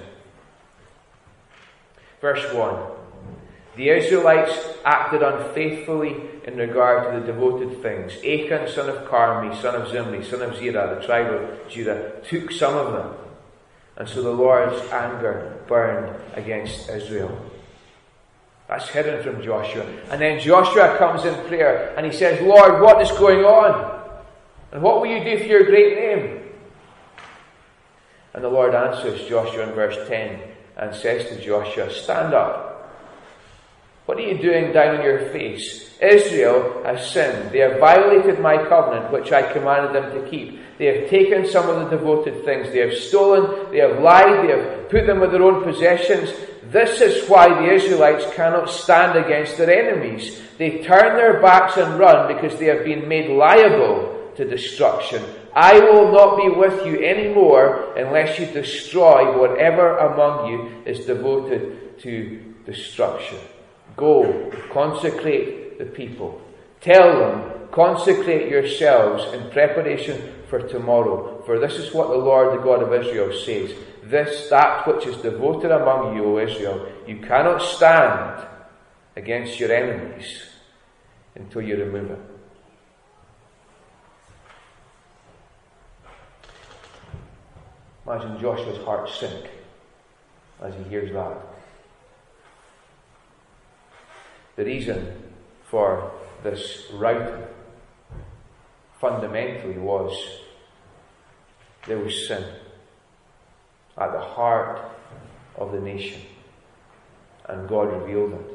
Verse one. The Israelites acted unfaithfully in regard to the devoted things. Achan, son of Carmi, son of Zimri, son of Zerah, the tribe of Judah, took some of them. And so the Lord's anger burned against Israel. That's hidden from Joshua. And then Joshua comes in prayer and he says, Lord, what is going on? And what will you do for your great name? And the Lord answers Joshua in verse ten and says to Joshua, stand up. What are you doing down on your face? Israel has sinned. They have violated my covenant, which I commanded them to keep. They have taken some of the devoted things. They have stolen. They have lied. They have put them with their own possessions. This is why the Israelites cannot stand against their enemies. They turn their backs and run because they have been made liable to destruction. I will not be with you anymore unless you destroy whatever among you is devoted to destruction. Go, consecrate the people. Tell them, consecrate yourselves in preparation for tomorrow. For this is what the Lord, the God of Israel, says. This, that which is devoted among you, O Israel, you cannot stand against your enemies until you remove it. Imagine Joshua's heart sink as he hears that. The reason for this routing fundamentally was there was sin at the heart of the nation, and God revealed it.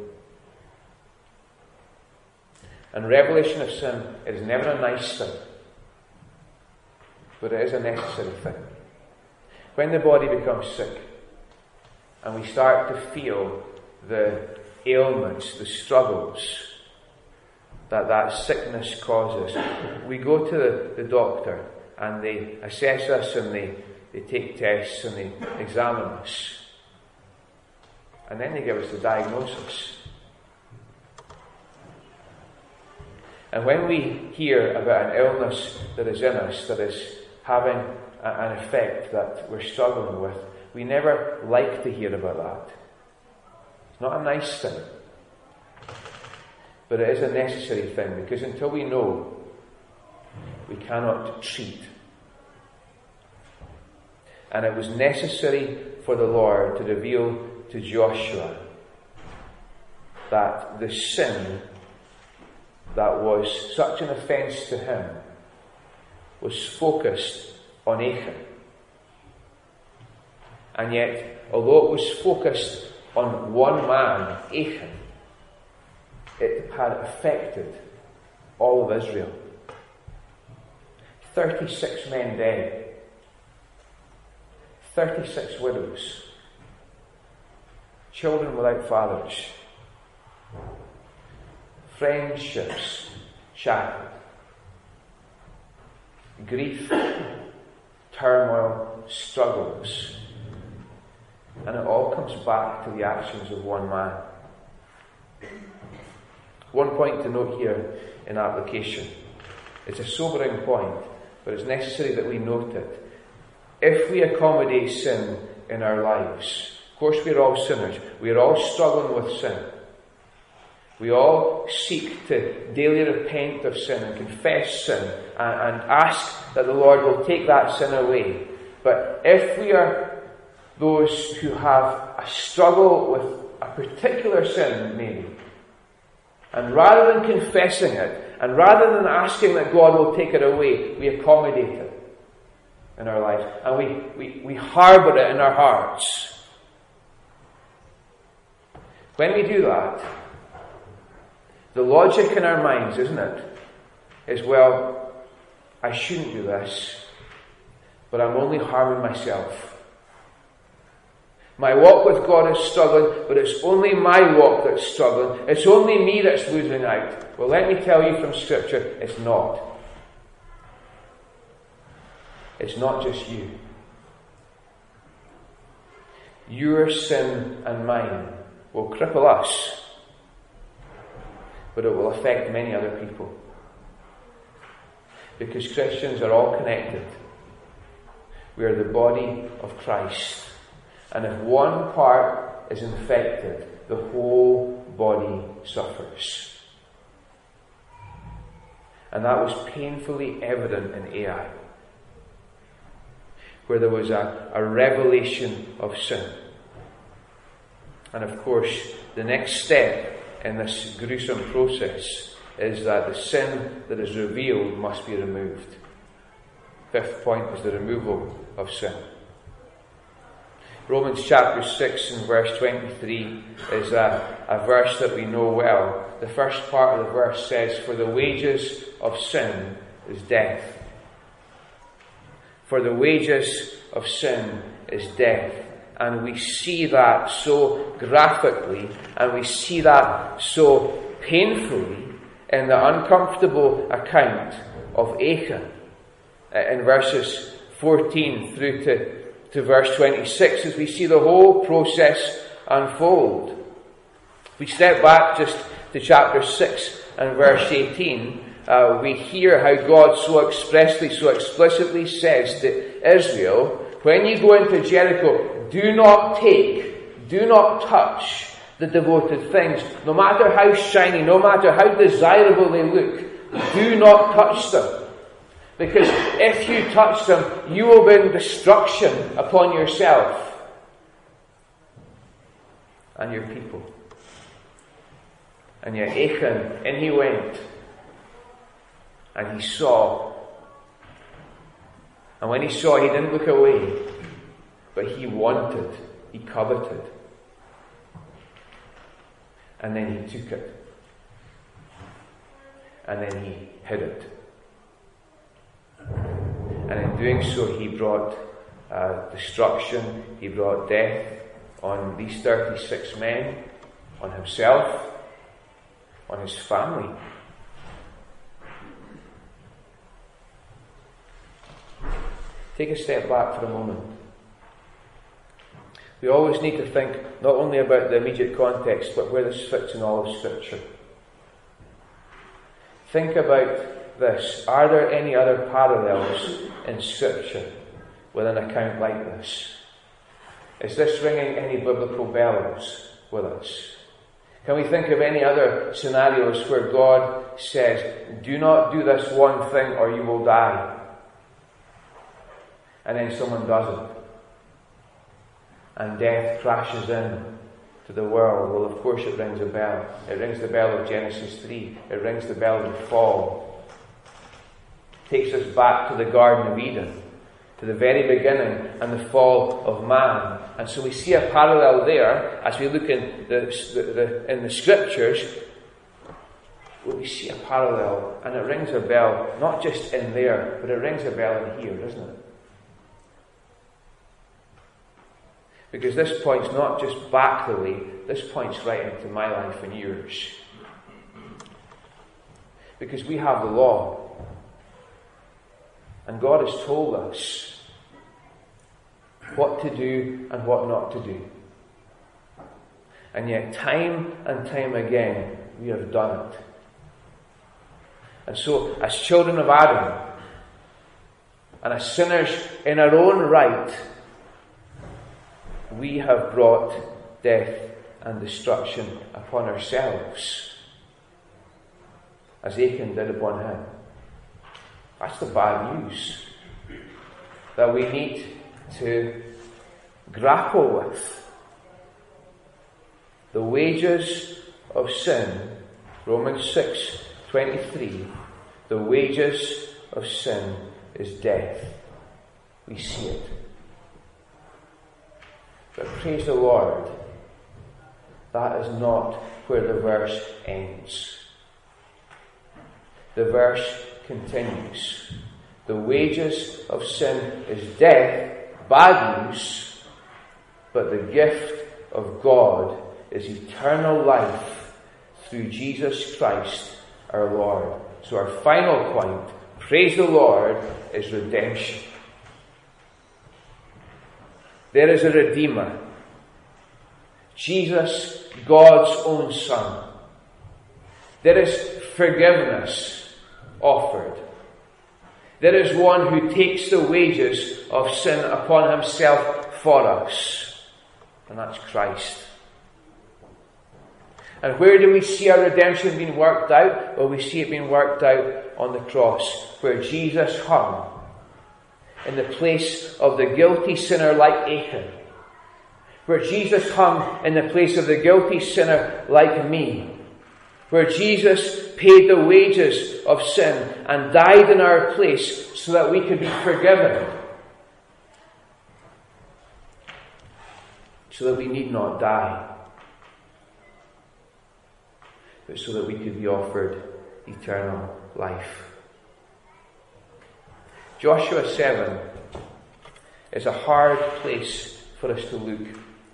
And revelation of sin is never a nice thing, but it is a necessary thing. When the body becomes sick and we start to feel the ailments, the struggles that that sickness causes, we go to the, the doctor and they assess us and they, they take tests and they examine us. And then they give us the diagnosis. And when we hear about an illness that is in us, that is having a, an effect that we're struggling with, we never like to hear about that. It's not a nice thing. But it is a necessary thing, because until we know, we cannot treat. And it was necessary for the Lord to reveal to Joshua that the sin that was such an offence to him was focused on Achan. And yet, although it was focused on one man, Achan, it had affected all of Israel. Thirty-six men dead. Thirty-six widows. Children without fathers. Friendships shattered. Grief, turmoil, struggles. And it all comes back to the actions of one man. One point to note here in application. It's a sobering point, but it's necessary that we note it. If we accommodate sin in our lives, of course we are all sinners. We are all struggling with sin. We all seek to daily repent of sin and confess sin and, and ask that the Lord will take that sin away. But if we are those who have a struggle with a particular sin, maybe, and rather than confessing it, and rather than asking that God will take it away, we accommodate it in our lives. And we, we, we harbour it in our hearts. When we do that, the logic in our minds, isn't it, is, well, I shouldn't do this, but I'm only harming myself. My walk with God is struggling, but it's only my walk that's struggling. It's only me that's losing out. Well, let me tell you from Scripture, it's not. It's not just you. Your sin and mine will cripple us, but it will affect many other people. Because Christians are all connected. We are the body of Christ. And if one part is infected, the whole body suffers. And that was painfully evident in Ai, where there was a, a revelation of sin. And of course, the next step in this gruesome process is that the sin that is revealed must be removed. Fifth point is the removal of sin. Romans chapter six and verse twenty-three is a, a verse that we know well. The first part of the verse says, "For the wages of sin is death." For the wages of sin is death. And we see that so graphically, and we see that so painfully in the uncomfortable account of Achan in verses fourteen through to to verse twenty-six, as we see the whole process unfold. If we step back just to chapter six and verse eighteen, uh, we hear how God so expressly, so explicitly says to Israel, when you go into Jericho, do not take, do not touch the the devoted things, no matter how shiny, no matter how desirable they look, do not touch them. Because if you touch them, you will bring destruction upon yourself and your people. And yet Achan, in he went, and he saw. And when he saw, he didn't look away, but he wanted, he coveted. And then he took it. And then he hid it. And in doing so, he brought uh, destruction, he brought death on these thirty-six men, on himself, on his family. Take a step back for a moment. We always need to think not only about the immediate context, but where this fits in all of Scripture. Think about this. Are there any other parallels in Scripture with an account like this? Is this ringing any biblical bells with us? Can we think of any other scenarios where God says, do not do this one thing or you will die? And then someone does it. And death crashes in to the world. Well, of course it rings a bell. It rings the bell of Genesis three. It rings the bell of the fall. It takes us back to the Garden of Eden, to the very beginning and the fall of man. And so we see a parallel there as we look in the, the, the, in the Scriptures. Well, we see a parallel, and it rings a bell, not just in there, but it rings a bell in here, doesn't it? Because this points not just back the way, this points right into my life and yours. Because we have the law. And God has told us what to do and what not to do. And yet, time and time again, we have done it. And so, as children of Adam, and as sinners in our own right, we have brought death and destruction upon ourselves, as Achan did upon him. That's the bad news that we need to grapple with. The wages of sin, Romans six twenty-three, the wages of sin is death. We see it. But praise the Lord, that is not where the verse ends. The verse continues. The wages of sin is death, bad news, but the gift of God is eternal life through Jesus Christ our Lord. So our final point, praise the Lord, is redemption. There is a Redeemer. Jesus, God's own Son. There is forgiveness offered. There is one who takes the wages of sin upon himself for us. And that's Christ. And where do we see our redemption being worked out? Well, we see it being worked out on the cross, where Jesus hung in the place of the guilty sinner like Achan. Where Jesus hung in the place of the guilty sinner like me. Where Jesus paid the wages of sin and died in our place so that we could be forgiven. So that we need not die. But so that we could be offered eternal life. Joshua seven is a hard place for us to look.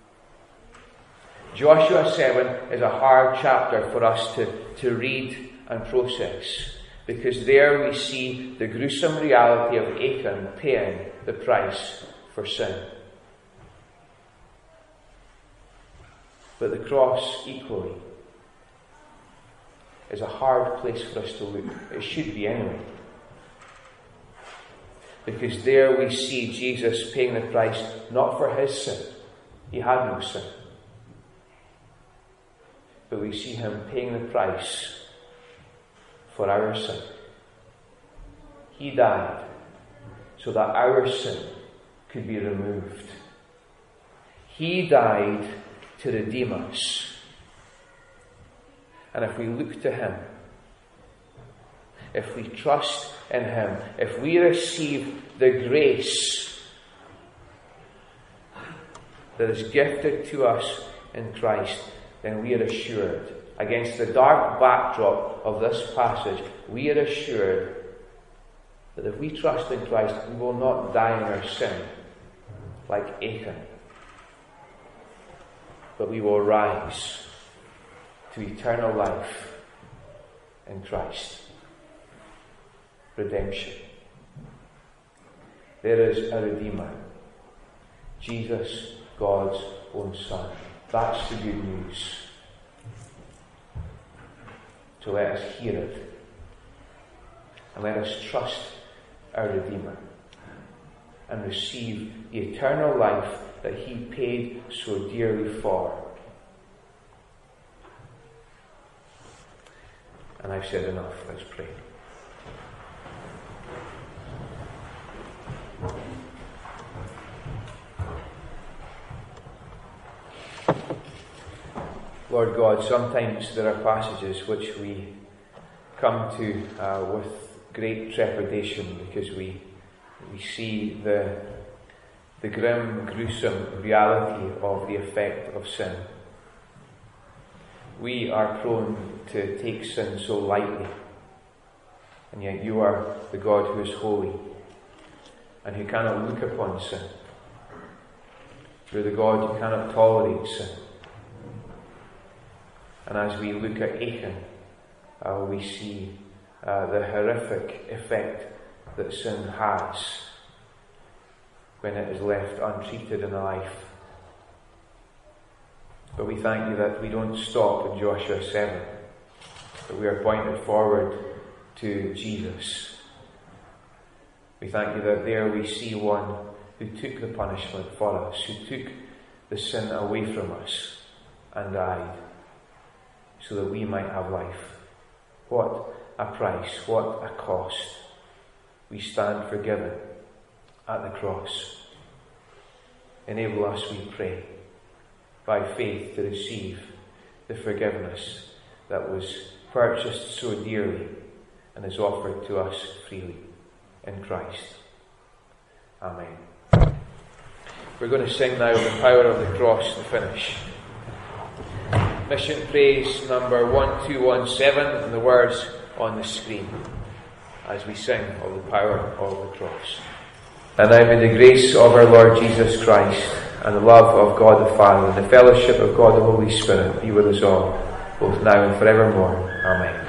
Joshua seven is a hard chapter for us to, to read and process, because there we see the gruesome reality of Achan paying the price for sin. But the cross equally is a hard place for us to look. It should be anyway. Because there we see Jesus paying the price not for his sin. He had no sin. but we see him paying the price for our sin. He died so that our sin could be removed. He died to redeem us. And if we look to him, if we trust in him, if we receive the grace that is gifted to us in Christ, then we are assured, against the dark backdrop of this passage, we are assured that if we trust in Christ, we will not die in our sin like Achan, but we will rise to eternal life in Christ. Redemption. There is a Redeemer, Jesus, God's own Son. That's the good news. So let us hear it, and let us trust our Redeemer and receive the eternal life that he paid so dearly for. And I've said enough. Let's pray. Lord God, sometimes there are passages which we come to uh, with great trepidation because we we see the the grim, gruesome reality of the effect of sin. We are prone to take sin so lightly, and yet you are the God who is holy and who cannot look upon sin. You're the God who cannot tolerate sin. And as we look at Achan, uh, we see uh, the horrific effect that sin has when it is left untreated in life. But we thank you that we don't stop in Joshua seven, that we are pointed forward to Jesus. We thank you that there we see one who took the punishment for us, who took the sin away from us and died, so that we might have life. What a price, what a cost. We stand forgiven at the cross. Enable us, we pray, by faith to receive the forgiveness that was purchased so dearly and is offered to us freely in Christ. Amen. We're going to sing now The Power of the Cross to finish. Mission praise number one two one seven, and the words on the screen as we sing of the power of the cross. And now may the grace of our Lord Jesus Christ and the love of God the Father and the fellowship of God the Holy Spirit be with us all, both now and forevermore. Amen.